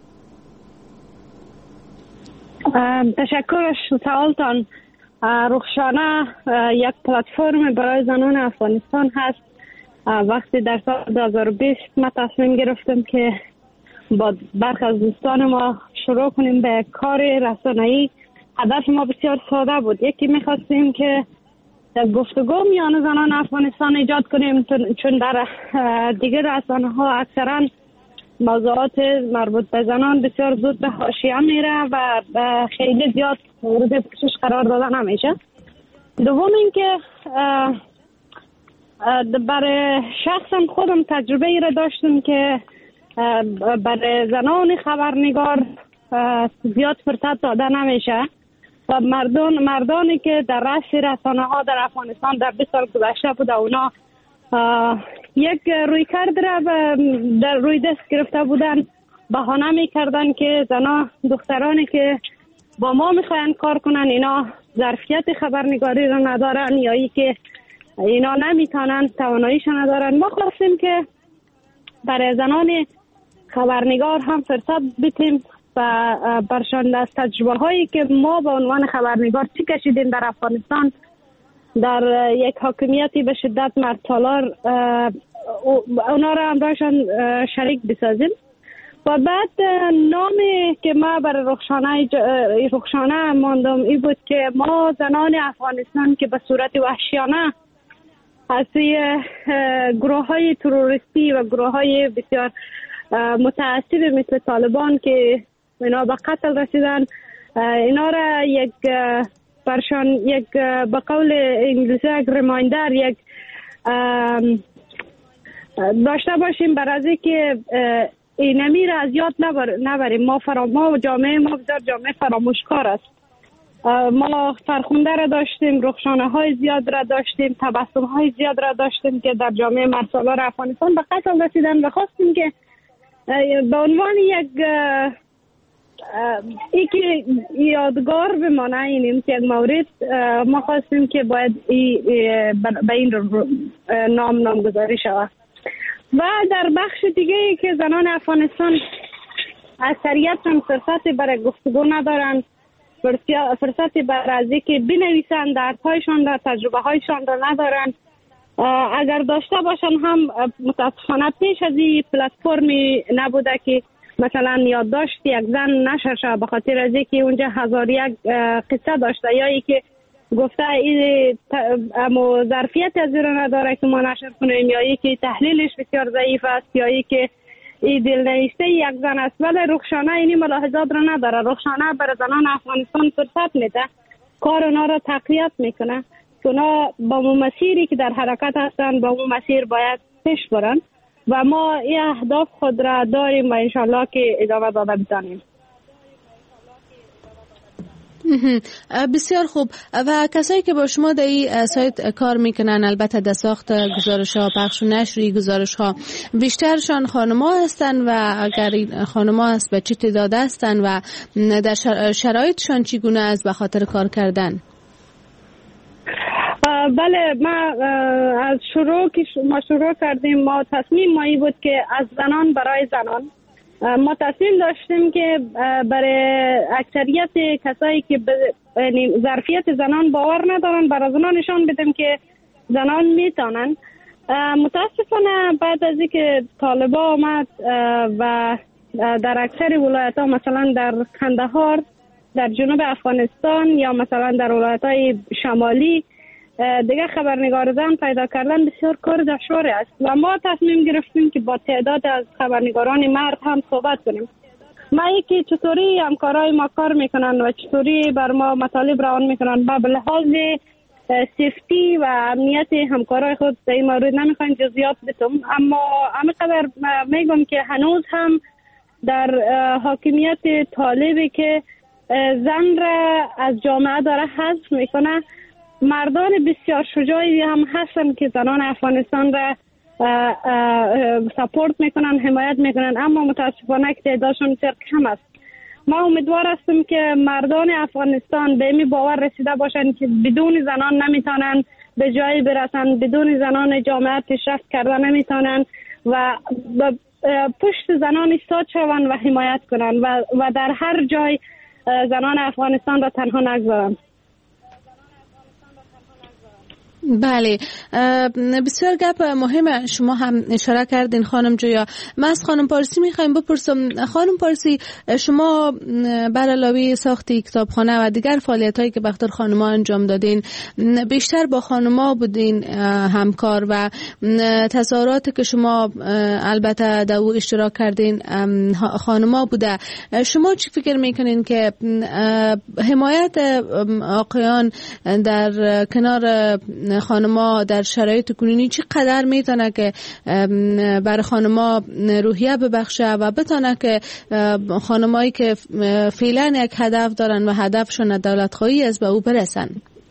S5: تشکر از سوالتان. رخشانه یک پلتفرم برای زنان افغانستان هست. وقتی در سال 2020 ما تصمیم گرفتم که با برخی از دوستان ما شروع کنیم به کار رسانه‌ای. هدف ما بسیار ساده بود. یکی میخواستیم که گفتگو میان زنان افغانستان ایجاد کنیم، چون در دیگر رسانه ها اکثرا موضوعات مربوط به زنان بسیار زود به حاشیه میره و خیلی زیاد مورد پوشش قرار داده نمیشه. دوم اینکه برای شخصا خودم تجربه ای را داشتم که برای زنان خبرنگار زیاد فرصت داده نمیشه و مردانی که در رأس رسانه ها در افغانستان در 20 سال گذشته بوده اونا یک روی کرد را در روی دست گرفته بودن، بهانه میکردن که زنا دخترانی که با ما میخواین کار کنن اینا ظرفیت خبرنگاری را ندارن یا ای که اینا نمیتونن، تواناییش ندارن. ما خواستیم که برای زنان خبرنگار هم فرصت بدیم و برشان از تجربه هایی که ما به عنوان خبرنگار چی کشیدیم در افغانستان در یک حاکمیتی به شدت مردسالار اونا را همراهشان شریک بسازیم. و بعد نامی که ما برای رخشانه ماندم این بود که ما زنان افغانستان که به صورت وحشیانه از سوی گروه های تروریستی و گروه های بسیار متعصب مثل طالبان که اینا به قتل رسیدن، اینا را یک به قول انگلیسی یک ریمایندر، یک داشته باشیم برای که اینمی را از یاد نبریم. ما جامعه ما بسیار جامعه فراموشکار است. ما فرخنده را داشتیم، رخشانه های زیاد را داشتیم، تبسم های زیاد را داشتیم که در جامعه مرزسالار افغانستان به قتل رسیدن و خواستیم که به عنوان یک یادگار بمانه این یک مورد، ما خواستیم که باید به این نامگذاری شود. و در بخش دیگه ای که زنان افغانستان اکثریت هم فرصتی برای گفتگو ندارن، فرصتی برای که بنویسن دردهایشان را، تجربه هایشان را ندارن. اگر داشته باشن هم متاسفانه پیش از این پلتفرمی نبوده که مثلا یادداشت یک زن نشر شد، به خاطر از اینکه اونجا هزار یک قصه داشته، یا ای که گفته این ظرفیت از این نداره که ما نشر کنیم، یا ای که تحلیلش بسیار ضعیف است، یا ای که این دلنوشته یک زن است. ولی رخشانه اینی ملاحظات را نداره. رخشانه برای زنان افغانستان فرصت میده، کار اونا را تقویت میکنه که اونا با مسیری که در حرکت هستن با اون مسیر باید پیش برن و ما این اهداف خود را داریم و انشالله که ادامه داده بتانیم.
S3: بسیار خوب. و کسایی که با شما در این سایت کار میکنن، البته در ساخت گزارش ها، پخش و نشر گزارش ها، بیشترشان خانم‌ها هستن و اگر این خانم‌ها هست به چه تعداد هستن و در شرایطشان چگونه است به خاطر کار کردن؟
S5: بله، ما از شروع که ما شروع کردیم، ما تصمیم مایی بود که از زنان برای زنان. ما تصمیم داشتیم که برای اکثریت کسایی که ظرفیت زنان باور ندارن، برای زنان نشان بدیم که زنان میتونن. متاسفانه بعد از اینکه طالبان آمد و در اکثر ولایت ها، مثلا در کندهار، در جنوب افغانستان یا مثلا در ولایت های شمالی دیگه خبرنگار زن پیدا کردن بسیار کار دشوار است و ما تصمیم گرفتیم که با تعداد از خبرنگاران مرد هم صحبت کنیم. ما یکی چطوری همکارای ما کار میکنن و چطوری بر ما مطالب روان میکنن و به لحاظ سیفتی و امنیت همکارای خود در این مورد نمیخوایم جزئیات بتم، اما همینقدر میگم که هنوز هم در حاکمیت طالبی که زن را از جامعه داره حذف میکنه، مردان بسیار شجاعی هم هستن که زنان افغانستان را سپورت میکنن، حمایت میکنن، اما متاسفانه که تعدادشون بسیار کم است. ما امیدوار هستیم که مردان افغانستان به این باور رسیده باشن که بدون زنان نمیتونن به جایی برسن، بدون زنان جامعه پیشرفت کردن نمیتونن و پشت زنان ایستاد شوند و حمایت کنن و در هر جای زنان افغانستان را تنها نگذارن.
S3: بله، بسیار گپ مهم شما هم اشاره کردین خانم جویا. من از خانم پارسی میخوایم بپرسم، خانم پارسی شما بر علاوه ساخت کتابخانه و دیگر فعالیت هایی که بخاطر خانم‌ها انجام دادین، بیشتر با خانم‌ها بودین همکار و تظاهراتی که شما البته در او اشتراک کردین خانم‌ها بوده. شما چی فکر میکنین که حمایت آقایان در کنار خانم‌ها در شرایط کنونی چی قدر میتونه که برای خانم‌ها روحیه ببخشه و بتونه که خانمایی که فعلا یک هدف دارن و هدفشون دولت‌خواهی است به او برسن؟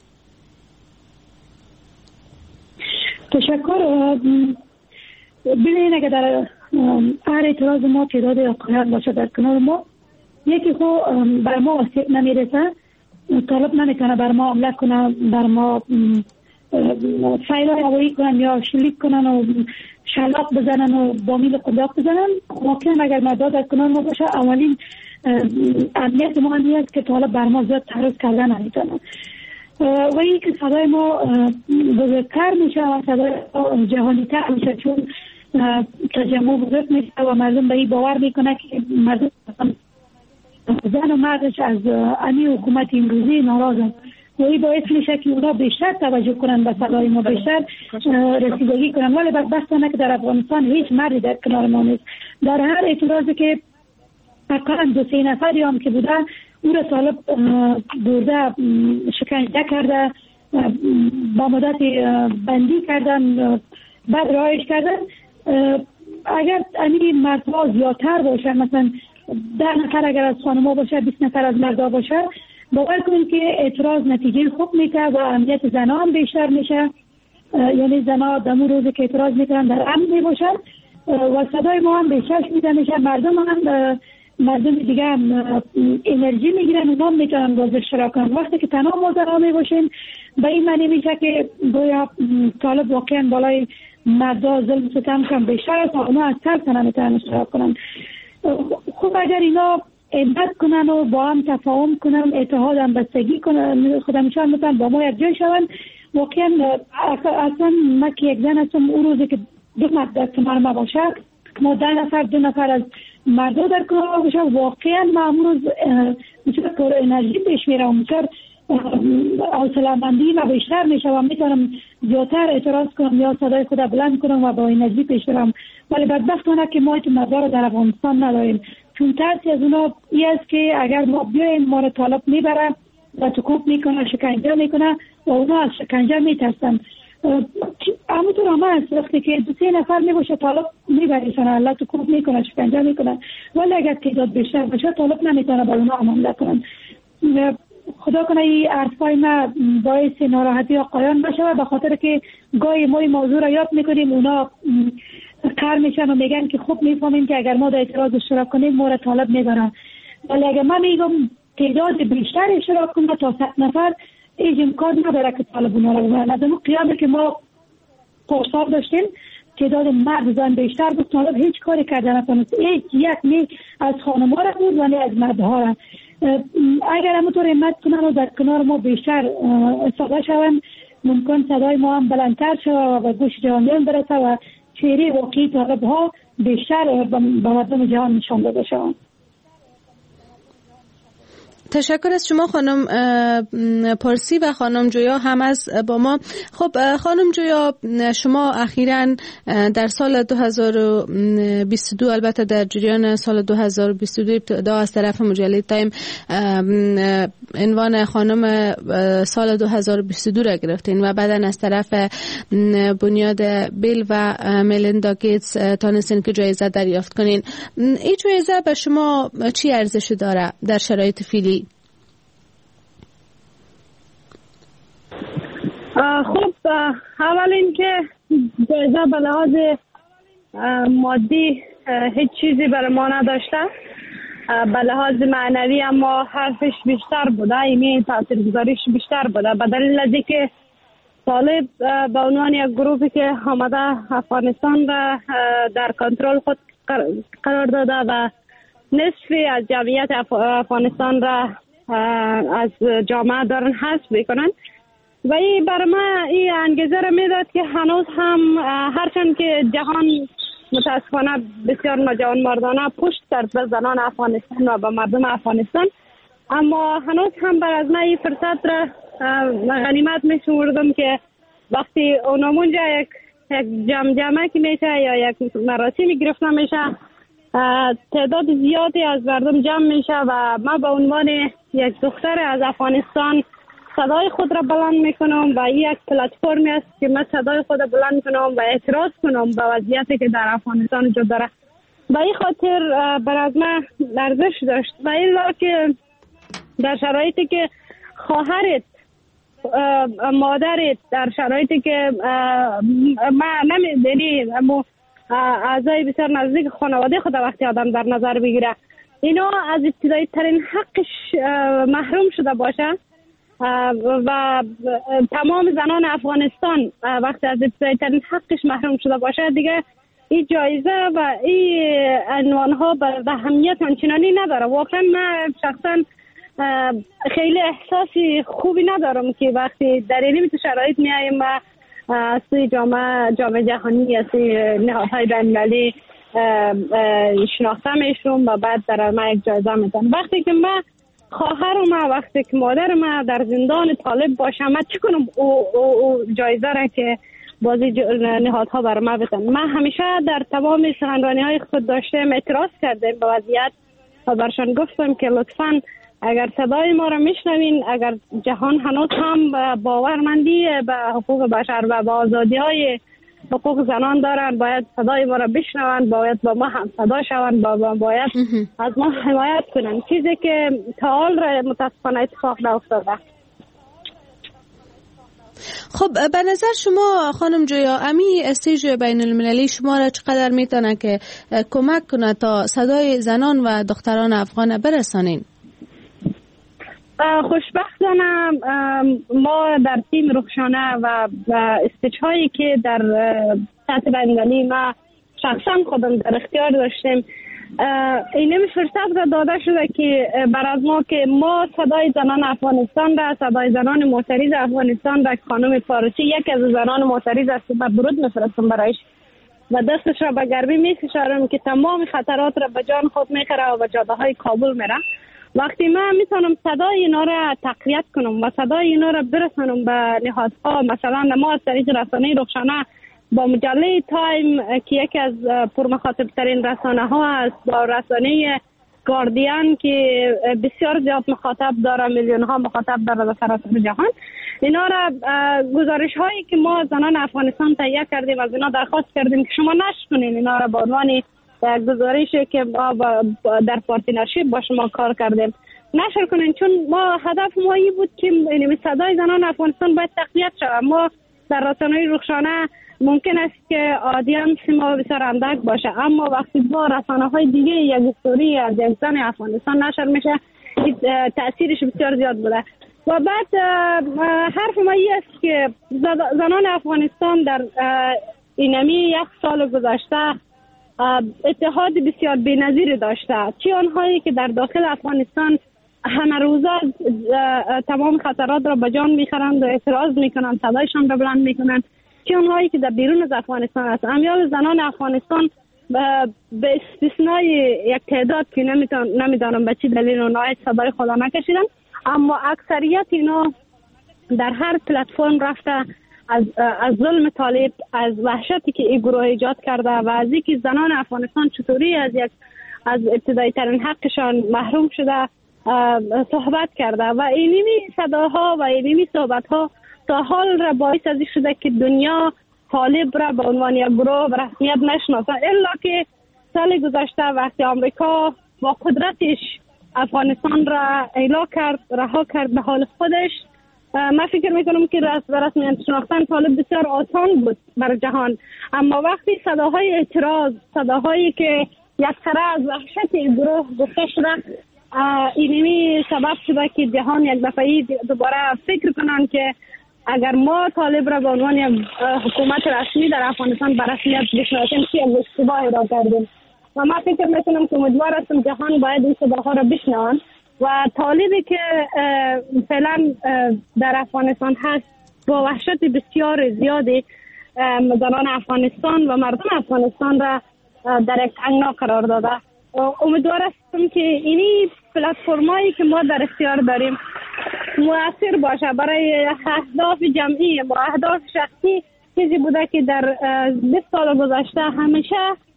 S4: تشکر. ببینید اگر در هر اعتراض ما تعداد آقایان باشه در کنار ما، یکی خو بر ما واسط نمیرسه، طالب نمیتونه بر ما حمله کنه، بر ما فایلای هوایی کنن یا شلیک کنن و شلاق بزنن و بامیل قنداق بزنن. واقعا اگر مداد در کنار ما باشه، اولین امنیت ما همی است که طالب بر ما زیاد تعرض کردن نمیتونه و این که صدای ما بزرگتر میشه و صدای جهانی تر میشه، چون تجمع بزرگ میشه و مردم به این باور میکنه که مردم زن و مردش از امی حکومت امروزی ناراضن و این باعث میشه که اونا بیشتر توجه کنن به صدای ما، بیشتر رسیدگی کنن. ولی بدبختانه که در افغانستان هیچ مردی در کنار ما نیست. در هر اعتراضی که اقلا 2-3 نفری هم که بودن او را طالب برده شکنجه کرده، با مدت بندی کردن، بعد رهایش کردن. اگر این مردها زیادتر باشه، مثلا 10 نفر اگر از خانم‌ها باشه، 20 نفر از مردها باشه، باور کنید که اعتراض نتیجه خوب میده و امنیت زنها هم بیشتر میشه. یعنی زنها در اون روزی که اعتراض میکنن در امن میباشن و صدای ما هم بیشتر شنیده میشه. مردم دیگه هم انرژی میگیرن، اونا هم میتونن باز اشتراک کنن. وقتی که تنها ما زنها میباشیم به این معنی میشه که گویا طالب واقعا بالای مردا ظلم ستم کن بیشتر است و اونا از تر نمیتونن اشتراک کنن. خب اگر اینا همت کنن و با هم تفاهم کنن، اتحاد هم بستگی کنن، خودمشان مثلا با ما یک جای شون، واقعا اصلا ما که یک زن هستم، اون روزی که 2 مرد در کنار ما باشه، ما 10 نفر 2 نفر از مردا در کنار ما باشه، واقعا ما اون روز مثل پر انرژی پیش میرم، مثل حوصله‌مندی ما بیشتر میشه و میتونم زیادتر اعتراض کنم یا صدای خود بلند کنم و با انرژی پیش برم. ولی بدبختانه که ما این مردا رو در افغانستان نداریم، چون ترسی از اونا این است که اگر ما بیایم ما رو طالب میبره و تکوب میکنه، شکنجه میکنه و اونا از شکنجه میترسن. همونطور هم هست وقتی که 2-3 نفر میباشه طالب میبریشن، الله تکوب میکنه، شکنجه میکنه. ولی اگر تعداد بیشتر باشه طالب نمیتونه با اونا حمله کنن. خدا کنه این حرفای ما باعث ناراحتی آقایان بشه و به خاطر که گاهی ما این موضوع را یاد میکنیم، اونا قهر میشن و میگن که خوب میفهمیم که اگر ما در اعتراض اشتراک کنیم ما را طالب میبرن. ولی اگر من میگم تعداد بیشتر اشتراک کنه تا 100 نفر، هیچ امکان نداره که طالب اونا را ببرن. از اون قیامی که ما پرساب داشتیم تعداد مرد زن بیشتر بود، طالب هیچ کاری کرده نتونست. یک نی از خانم‌ها را بود و نی از مردها را. اگر همونطور همت کنن و در کنار ما بیشتر استفاده شون، ممکن صدای ما هم بلندتر شود و به گوش جهانیان برسه و چهره واقعی طالب ها بیشتر به مردم جهان نشان داده شود.
S3: تشکر از شما خانم پارسی و خانم جویا هم از با ما. خب خانم جویا، شما اخیراً در سال 2022 البته در جریان سال 2022 ابتدا از طرف مجله تایم عنوان خانم سال 2022 را گرفتین و بعداً از طرف بنیاد بیل و ملیندا گیتس تانستین که جایزه دریافت کنین. این جایزه به شما چی ارزشی داره در شرایط فعلی؟
S5: خب اول این که جایزه به لحاظ مادی هیچ چیزی برای ما نداشته، به لحاظ معنوی اما حرفش بیشتر بوده، اینی تاثیرگذاریش بیشتر بوده، به دلیل از که طالب به عنوان یک گروهی که آمده افغانستان را در کنترل خود قرار داده و نصفی از جمعیت افغانستان را از جامعه دارن حذف میکنن و این بر ما این انگیزه را میداد که هنوز هم هرچند که جهان متاسفانه بسیار ناجوانمردانه پشت کرد به زنان افغانستان و به مردم افغانستان، اما هنوز هم بر از ما این فرصت را غنیمت میشمردم که وقتی اونمونجا یک جمعه که میشه یا یک مراسمی گرفته میشه، تعداد زیادی از مردم جمع میشه و ما به عنوان یک دختر از افغانستان صدای خود را بلند میکنم و این یک پلتفرمی است که من صدای خود را بلند کنم و اعتراض کنم به وضعیتی که در افغانستان وجود داره. به این خاطر بر از من ارزش داشت و الا که در شرایطی که خواهرت مادرت در شرایطی که ما نمیدونی اعضای بسیار نزدیک خانواده خود وقتی آدم در نظر بگیره اینا از ابتدایی ترین حقش محروم شده باشه و تمام زنان افغانستان وقتی از ابتدایی ترین حقش محروم شده باشه، دیگه این جایزه و این عنوانها به اهمیت آنچنانی نداره. واقعا من شخصا خیلی احساسی خوبی ندارم که وقتی در این شرایط میایم و از سوی جامعه جهانی از سوی نهادهای بین‌المللی شناخته میشم و بعد در ما یک جایزه میدن. وقتی که من خواهر ما وقتی که مادر ما در زندان طالب باشه من چی کنم او جایزه را که بازی نهادها بر ما بدن. من همیشه در تمام سخنرانی های خود داشتم اعتراض کردم به وضعیت و برشان گفتم که لطفاً اگر صدای ما را میشنوین، اگر جهان هنوز هم باورمندی به حقوق بشر و به آزادی های حقوق زنان دارن، باید صدای ما را بشنوند، باید با ما هم صدا شوند، باید از ما حمایت کنن، چیزی که تا حال را متاسفانه اتفاق نیفتاده.
S3: خب به نظر شما خانم جویا امی استیج بین المللی شما را چقدر میتونه که کمک کنه تا صدای زنان و دختران افغان برسانین؟
S5: خوشبختانه ما در تیم رخشانه و استیج هایی که در سطح بین المللی ما شخصا خودم در اختیار داشتیم، این فرصت را داده شده که بر از ما که ما صدای زنان افغانستان را، صدای زنان معترض افغانستان را، خانم فارسی یک از زنان معترض است که درود میفرستم برایش و دستش را به گرمی میکشارم که تمام خطرات را به جان خود میخوره و به جاده های کابل میره. وقتی من میتونم صدای اینا را تقویت کنم و صدای اینا را برسانم به نهادها، مثلا ما از طریق رسانه رخشانه با مجله تایم که یکی از پرمخاطب ترین رسانه ها است، با رسانه گاردین که بسیار زیاد مخاطب داره، میلیون ها مخاطب داره در سراسر جهان، اینا را گزارش هایی که ما زنان افغانستان تهیه کردیم از اینا درخواست کردیم که شما نشر کنین اینا را، با عنوان گزارشی که ما در پارتنرشیپ با شما کار کردیم نشر کنین، چون ما هدف ما این بود که صدای زنان افغانستان باید تقویت شود. ما در رسانه رخشانه ممکن است که آدینس ما بسیار اندک باشه، اما وقتی با رسانه های دیگه یک استوری از یک زن افغانستان نشر میشه تأثیرش بسیار زیاد بوده. و بعد حرف ما این است که زنان افغانستان در اینمی یک سال گذشته اتحاد بسیار بی‌نظیر داشته، چه آنهایی که در داخل افغانستان همه روزه تمام خطرات را به جان میخورند و اعتراض میکنند، صدایشان را بلند میکنند، چه آنهایی که در بیرون از افغانستان است. امیال زنان افغانستان به استثنای یک تعداد که نمیدانم به چه دلیل اونها صدای خدا نکشیدن، اما اکثریت اینا در هر پلتفرم رفته از ظلم طالب، از وحشتی که این گروه ایجاد کرده و از اینکه زنان افغانستان چطوری از ابتدایی ترین حقشان محروم شده صحبت کرده و اینمی صداها و اینمی صحبتها تا حال را باعث از این شده که دنیا طالب را به عنوان یک گروه به رسمیت نشناسه، الا که سال گذشته وقتی آمریکا با قدرتش افغانستان را رها کرد به حال خودش، من فکر میکنم که رسمیت شناختن طالب بسیار آسان بود بر جهان. اما وقتی صداهای اعتراض، صداهایی که یک سره از وحشت گروه گفته شده، اینمی سبب شده که جهان یک دفعه دوباره فکر کنن که اگر ما طالب را به عنوان یک حکومت رسمی در افغانستان به رسمیت بشناسیم که یک اشتباهی را کردیم. و من فکر میکنم که امیدوار هستم جهان باید این صداها را بشنوند و طالبی که فعلا در افغانستان هست با وحشت بسیار زیادی زنان افغانستان و مردم افغانستان را در یک تنگنا قرار داده. امیدوار هستم که اینی پلتفرمایی که ما در اختیار داریم مؤثر باشه برای اهداف جمعی و اهداف شخصی. چیزی بوده که در 20 سال گذشته همیشه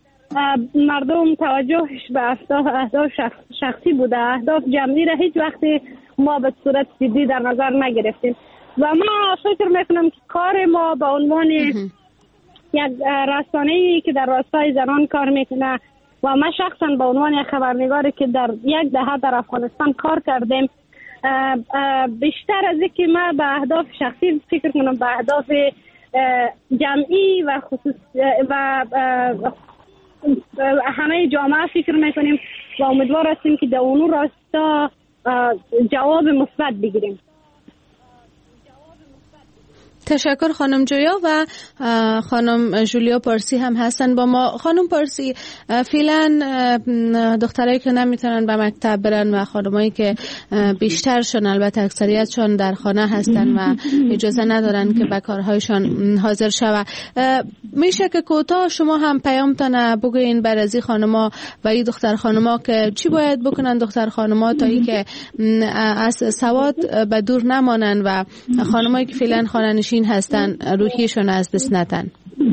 S5: مردم توجهش به اهداف شخصی بوده، اهداف جمعی را هیچ وقتی ما به صورت جدی در نظر نگرفتیم و ما فکر میکنم که کار ما به عنوان یک رسانه‌ای که در راستای زنان کار میکنه و من شخصا به عنوان یک خبرنگاری که در یک دهه در افغانستان کار کردیم، بیشتر از اینکه ما به اهداف شخصی فکر کنم به اهداف جمعی و همه جامعه فکر میکنیم و امیدوار هستیم که در اون راستا جواب مثبت بگیریم.
S3: تشکر خانم جویا و خانم جولیا پارسی هم هستن با ما. خانم پارسی، فعلا دخترایی که نمیتونن به مکتب برن و خانمایی که بیشترشون البته اکثریتشون در خانه هستن و اجازه ندارن که به کارهایشان حاضر شوه، میشه که کوتاه شما هم پیامتان بگوین بر از خانما و این دختر خانما که چی باید بکنن دختر خانما تا ای که از سواد به دور نمانن و خانمایی که فعلا خانه نشین هستن روحیشون از دست ندن؟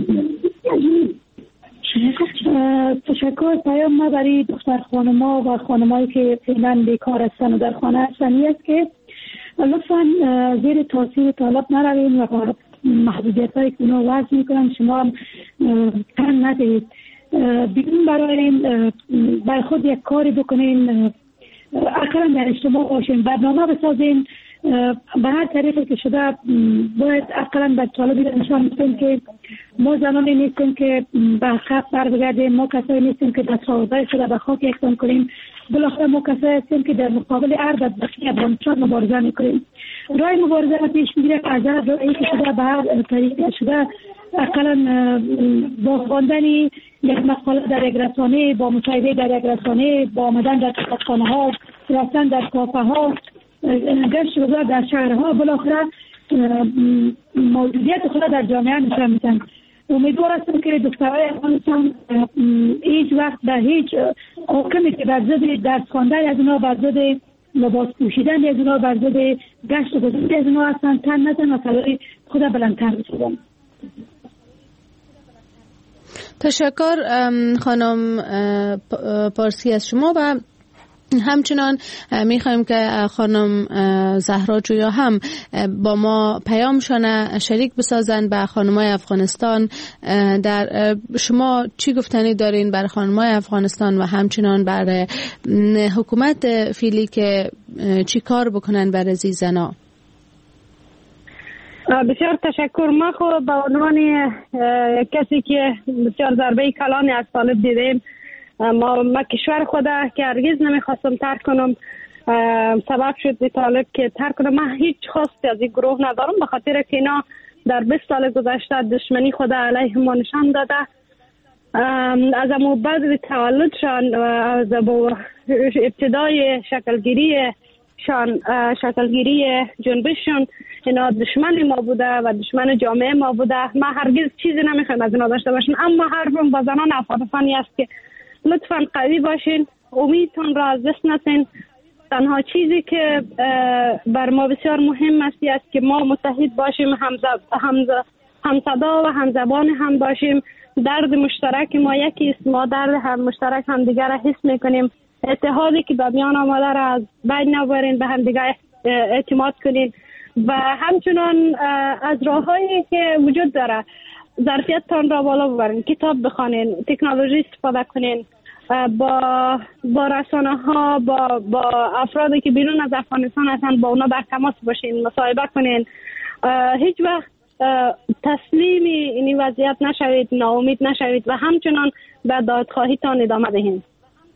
S4: تشکر. پیام ما برای دختر خانما و خانمایی که فعلا بیکار هستن و در خانه هستن است که لطفا زیر تاثیر طالب نروین و محدودیت هایی که اونا وضع میکنن شما تن ندهید. بیرون برای خود یک کاری بکنین، اقلا در اجتماع باشین، برنامه بسازین به هر طریقی که شده. باید اقلا به طالبی نشان میدیم که ما زنانی نیستیم که به خط بر بگردیم، ما کسایی نیستیم که دستاوردهای شده به خاک یکسان کنیم. بالاخره ما کسایی هستیم که در مقابل هر بدبختی افغانستان مبارزه میکنیم. راه مبارزه را پیش میگیره از راهی که شده به هر طریقی شده، اقلا با خواندن یک مقاله در یک رسانه، با مصاحبه در یک رسانه، با آمدن در کتابخانه ها، رفتن در کافه ها، گشت گذار در شهرها، بالاخره موجودیت خود در جامعه نشان میدن. امیدوار هستم که دخترای افغانستان هیچ وقت به هیچ حاکمی که بر ضد درس خواندن از اونا، بر ضد لباس پوشیدن از اونا، بر ضد گشت گذار از اونا هستن تن نزن و صدای خود بلندتر بشن.
S3: تشکر خانم پارسی از شما و همچنان میخوایم که خانم زهرا جویا هم با ما پیامشان شریک بسازن به خانمای افغانستان. در شما چی گفتنی دارین بر خانمای افغانستان و همچنان بر حکومت فعلی که چی کار بکنن برای زنا؟
S5: بسیار تشکر. ما خب به عنوان کسی که بسیار ضربه کلانی از طالب دیدیم، ما کشور خدا که هرگز نمیخواستم ترک کنم سبب شد به طالب که ترک کنم. من هیچ خواستی از این گروه ندارم، به خاطر که اینا در 20 سال گذشته دشمنی خدا علیه ما نشان داده. از امو بعد تولدشان از ابتدای شکلگیری جنبششون اینا دشمن ما بوده و دشمن جامعه ما بوده. ما هرگز چیزی نمیخوایم از اینا داشته باشیم، اما حرفم با زنان افغانستانی است که لطفاً قوی باشین، امیدتان را از دست ندین. تنها چیزی که بر ما بسیار مهم است که ما متحد باشیم، همصدا و همزبان هم باشیم. درد مشترک ما یکی است، ما درد هم مشترک هم دیگر را حس میکنیم. اتحادی که به میان آمده را از بین نبرین، به هم دیگر اعتماد کنین و همچنان از راههایی که وجود داره ظرفیتتان را بالا ببرین، کتاب بخوانین، تکنولوژی استفاده کنین، با رسانه ها، با افرادی که بیرون از افغانستان هستند با اونا در تماس باشین، مصاحبه کنین. هیچ وقت تسلیم این وضعیت نشوید، ناامید نشوید و همچنان به دادخواهیتان ادامه دهید.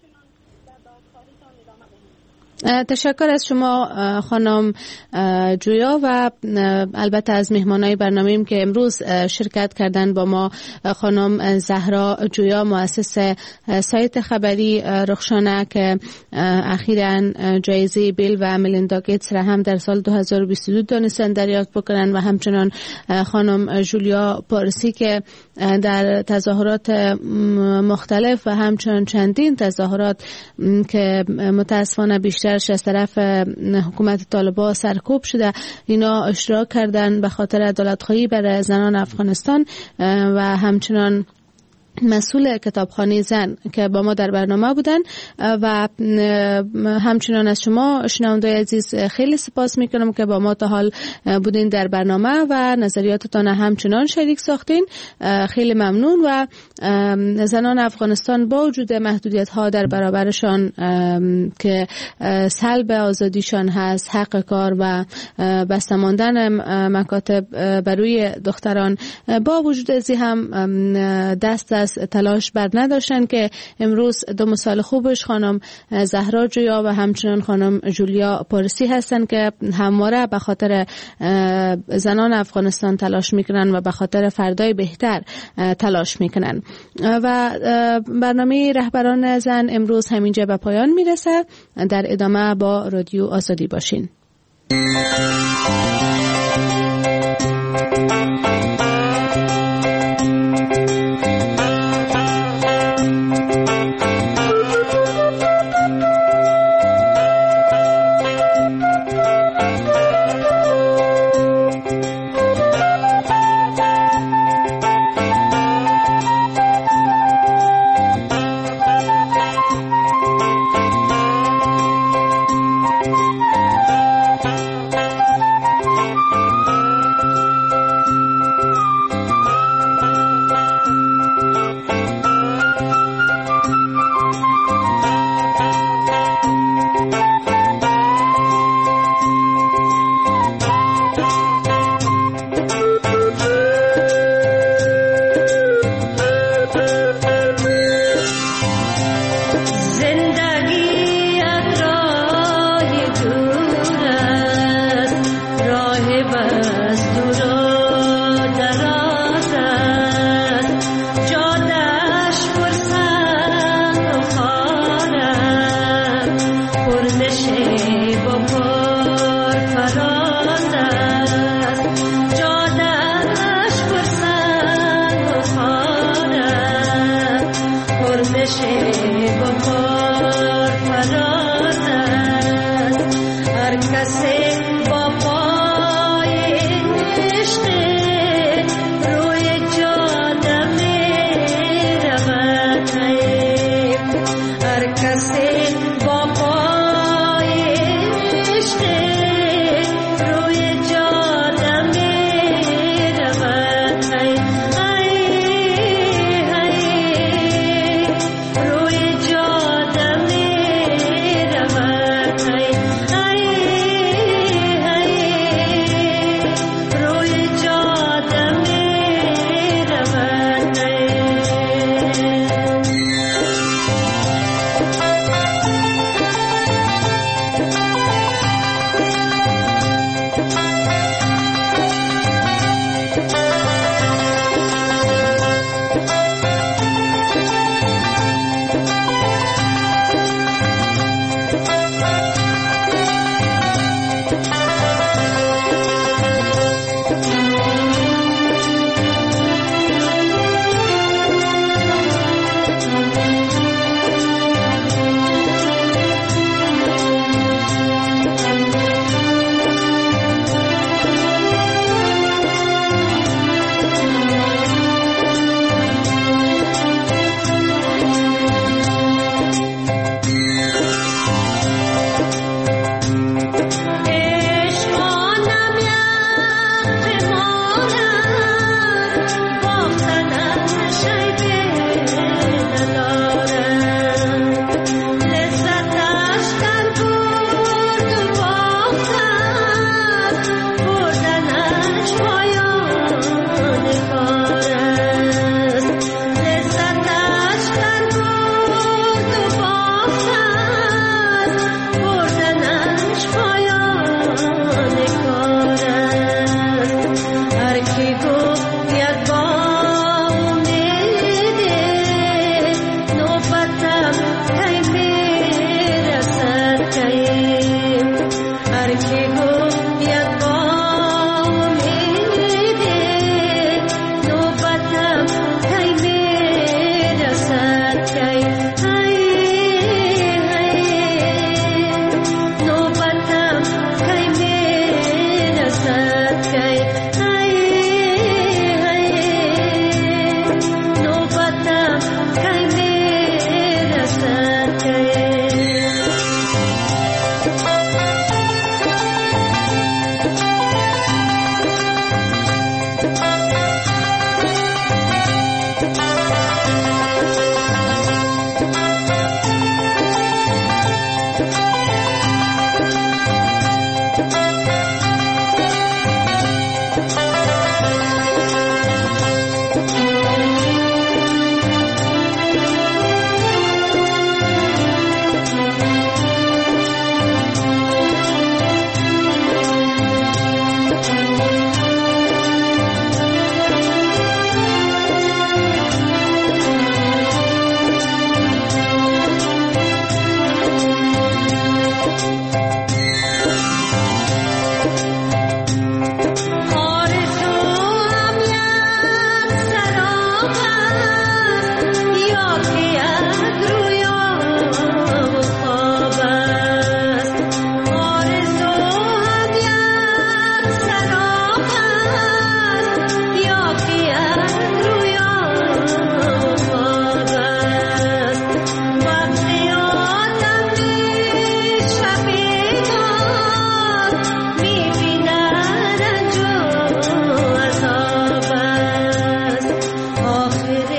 S3: تشکر از شما خانم جویا و البته از مهمانای برنامه‌ایم که امروز شرکت کردن با ما. خانم زهرا جویا مؤسس سایت خبری رخشانه که اخیراً جایزه بیل و ملیندا گیتس را هم در سال 2022 دانستن دریافت بکنن و همچنان خانم جولیا پارسی که در تظاهرات مختلف و همچنان چندین تظاهرات که متاسفانه بیشتر از طرف حکومت طالبان سرکوب شده اینا اشتراک کردن به خاطر عدالت‌خواهی برای زنان افغانستان و همچنان مسئول کتابخانه زن که با ما در برنامه بودن و همچنان از شما شنونده‌های عزیز خیلی سپاس میکنم که با ما تا حال بودین در برنامه و نظریاتتان همچنان شریک ساختین. خیلی ممنون و زنان افغانستان با وجود محدودیت ها در برابرشان که سلب آزادیشان هست، حق کار و بسته ماندن مکاتب بر روی دختران، با وجود ازی هم دست از تلاش بر نداشتن که امروز دو مثال خوبش خانم زهرا جویا و همچنان خانم جولیا پارسی هستن که همواره به خاطر زنان افغانستان تلاش میکنن و به خاطر فردای بهتر تلاش میکنن. و برنامه رهبران زن امروز همینجا به پایان میرسه. در ادامه با رادیو آزادی باشین.
S9: Har kase